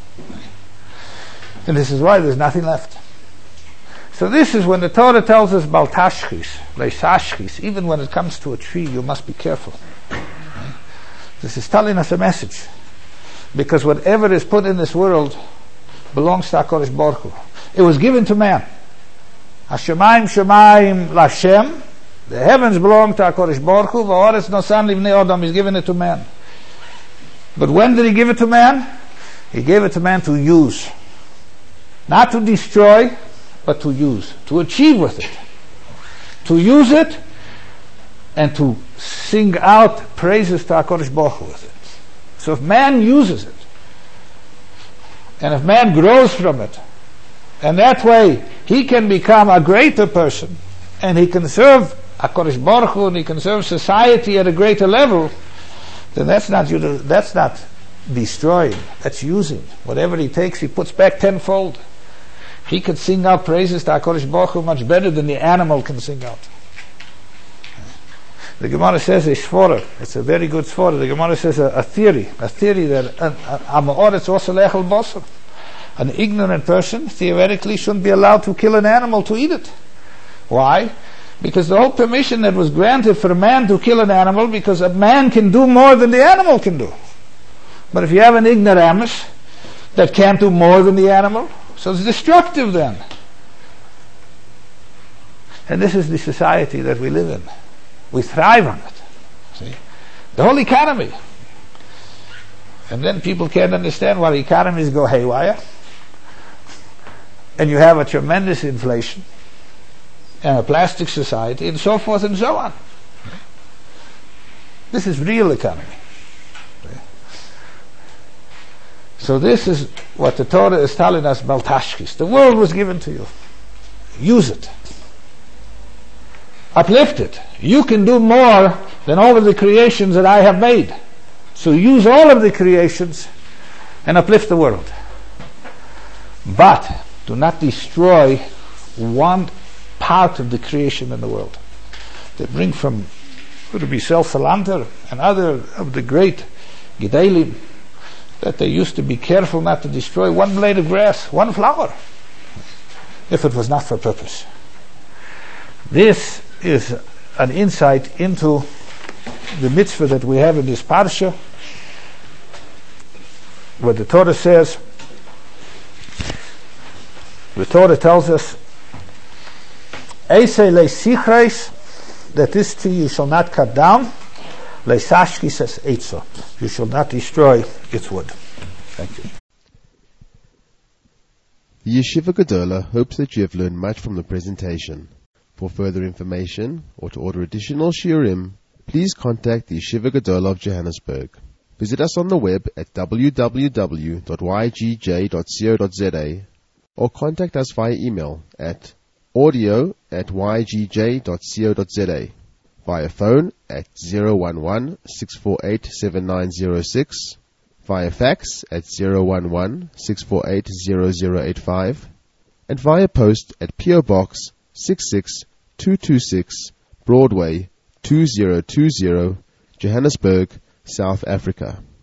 And this is why there's nothing left. So this is when the Torah tells us about tashchis, leishashchis, even when it comes to a tree, you must be careful. This is telling us a message. Because whatever is put in this world belongs to HaKadosh Baruch Hu. It was given to man. Hashemayim Shemayim Lashem. The heavens belong to HaKadosh Baruch Hu. V'oretz nosan livnei Adam. He's given it to man. But when did he give it to man? He gave it to man to use. Not to destroy, but to use. To achieve with it. To use it and to sing out praises to HaKadosh Baruch Hu with it. So if man uses it, and if man grows from it, and that way he can become a greater person, and he can serve HaKadosh Baruch Hu, and he can serve society at a greater level, then that's not destroying, that's using. Whatever he takes, he puts back tenfold. He could sing out praises to HaKadosh Baruch Hu much better than the animal can sing out. The Gemara says a svara, it's a very good svara. The Gemara says a theory that an ignorant person theoretically shouldn't be allowed to kill an animal to eat it. Why? Because the whole permission that was granted for a man to kill an animal, because a man can do more than the animal can do. But if you have an ignoramus that can't do more than the animal, so it's destructive then. And this is the society that we live in. We thrive on it. See? The whole economy. And then people can't understand why economies go haywire. And you have a tremendous inflation and a plastic society and so forth and so on. This is real economy. So this is what the Torah is telling us, Baltashkis. The world was given to you. Use it. Uplift it. You can do more than all of the creations that I have made. So use all of the creations and uplift the world. But do not destroy one part of the creation in the world. They bring from Rabbi Salanter and other of the great Gedalim that they used to be careful not to destroy one blade of grass, one flower, if it was not for purpose. This is an insight into the mitzvah that we have in this parsha, where the Torah says, the Torah tells us, Eisei leisichreis, that this tree you shall not cut down, leisashkis es eitzo, you shall not destroy its wood. Thank you. The Yeshiva Gedola hopes that you have learned much from the presentation. For further information or to order additional shiurim, please contact the Yeshiva Gedola of Johannesburg. Visit us on the web at www.ygj.co.za or contact us via email at audio@ygj.co.za, via phone at 011-648-7906, via fax at 011-648-0085, and via post at P.O. Box 66226 Broadway 2020, Johannesburg, South Africa.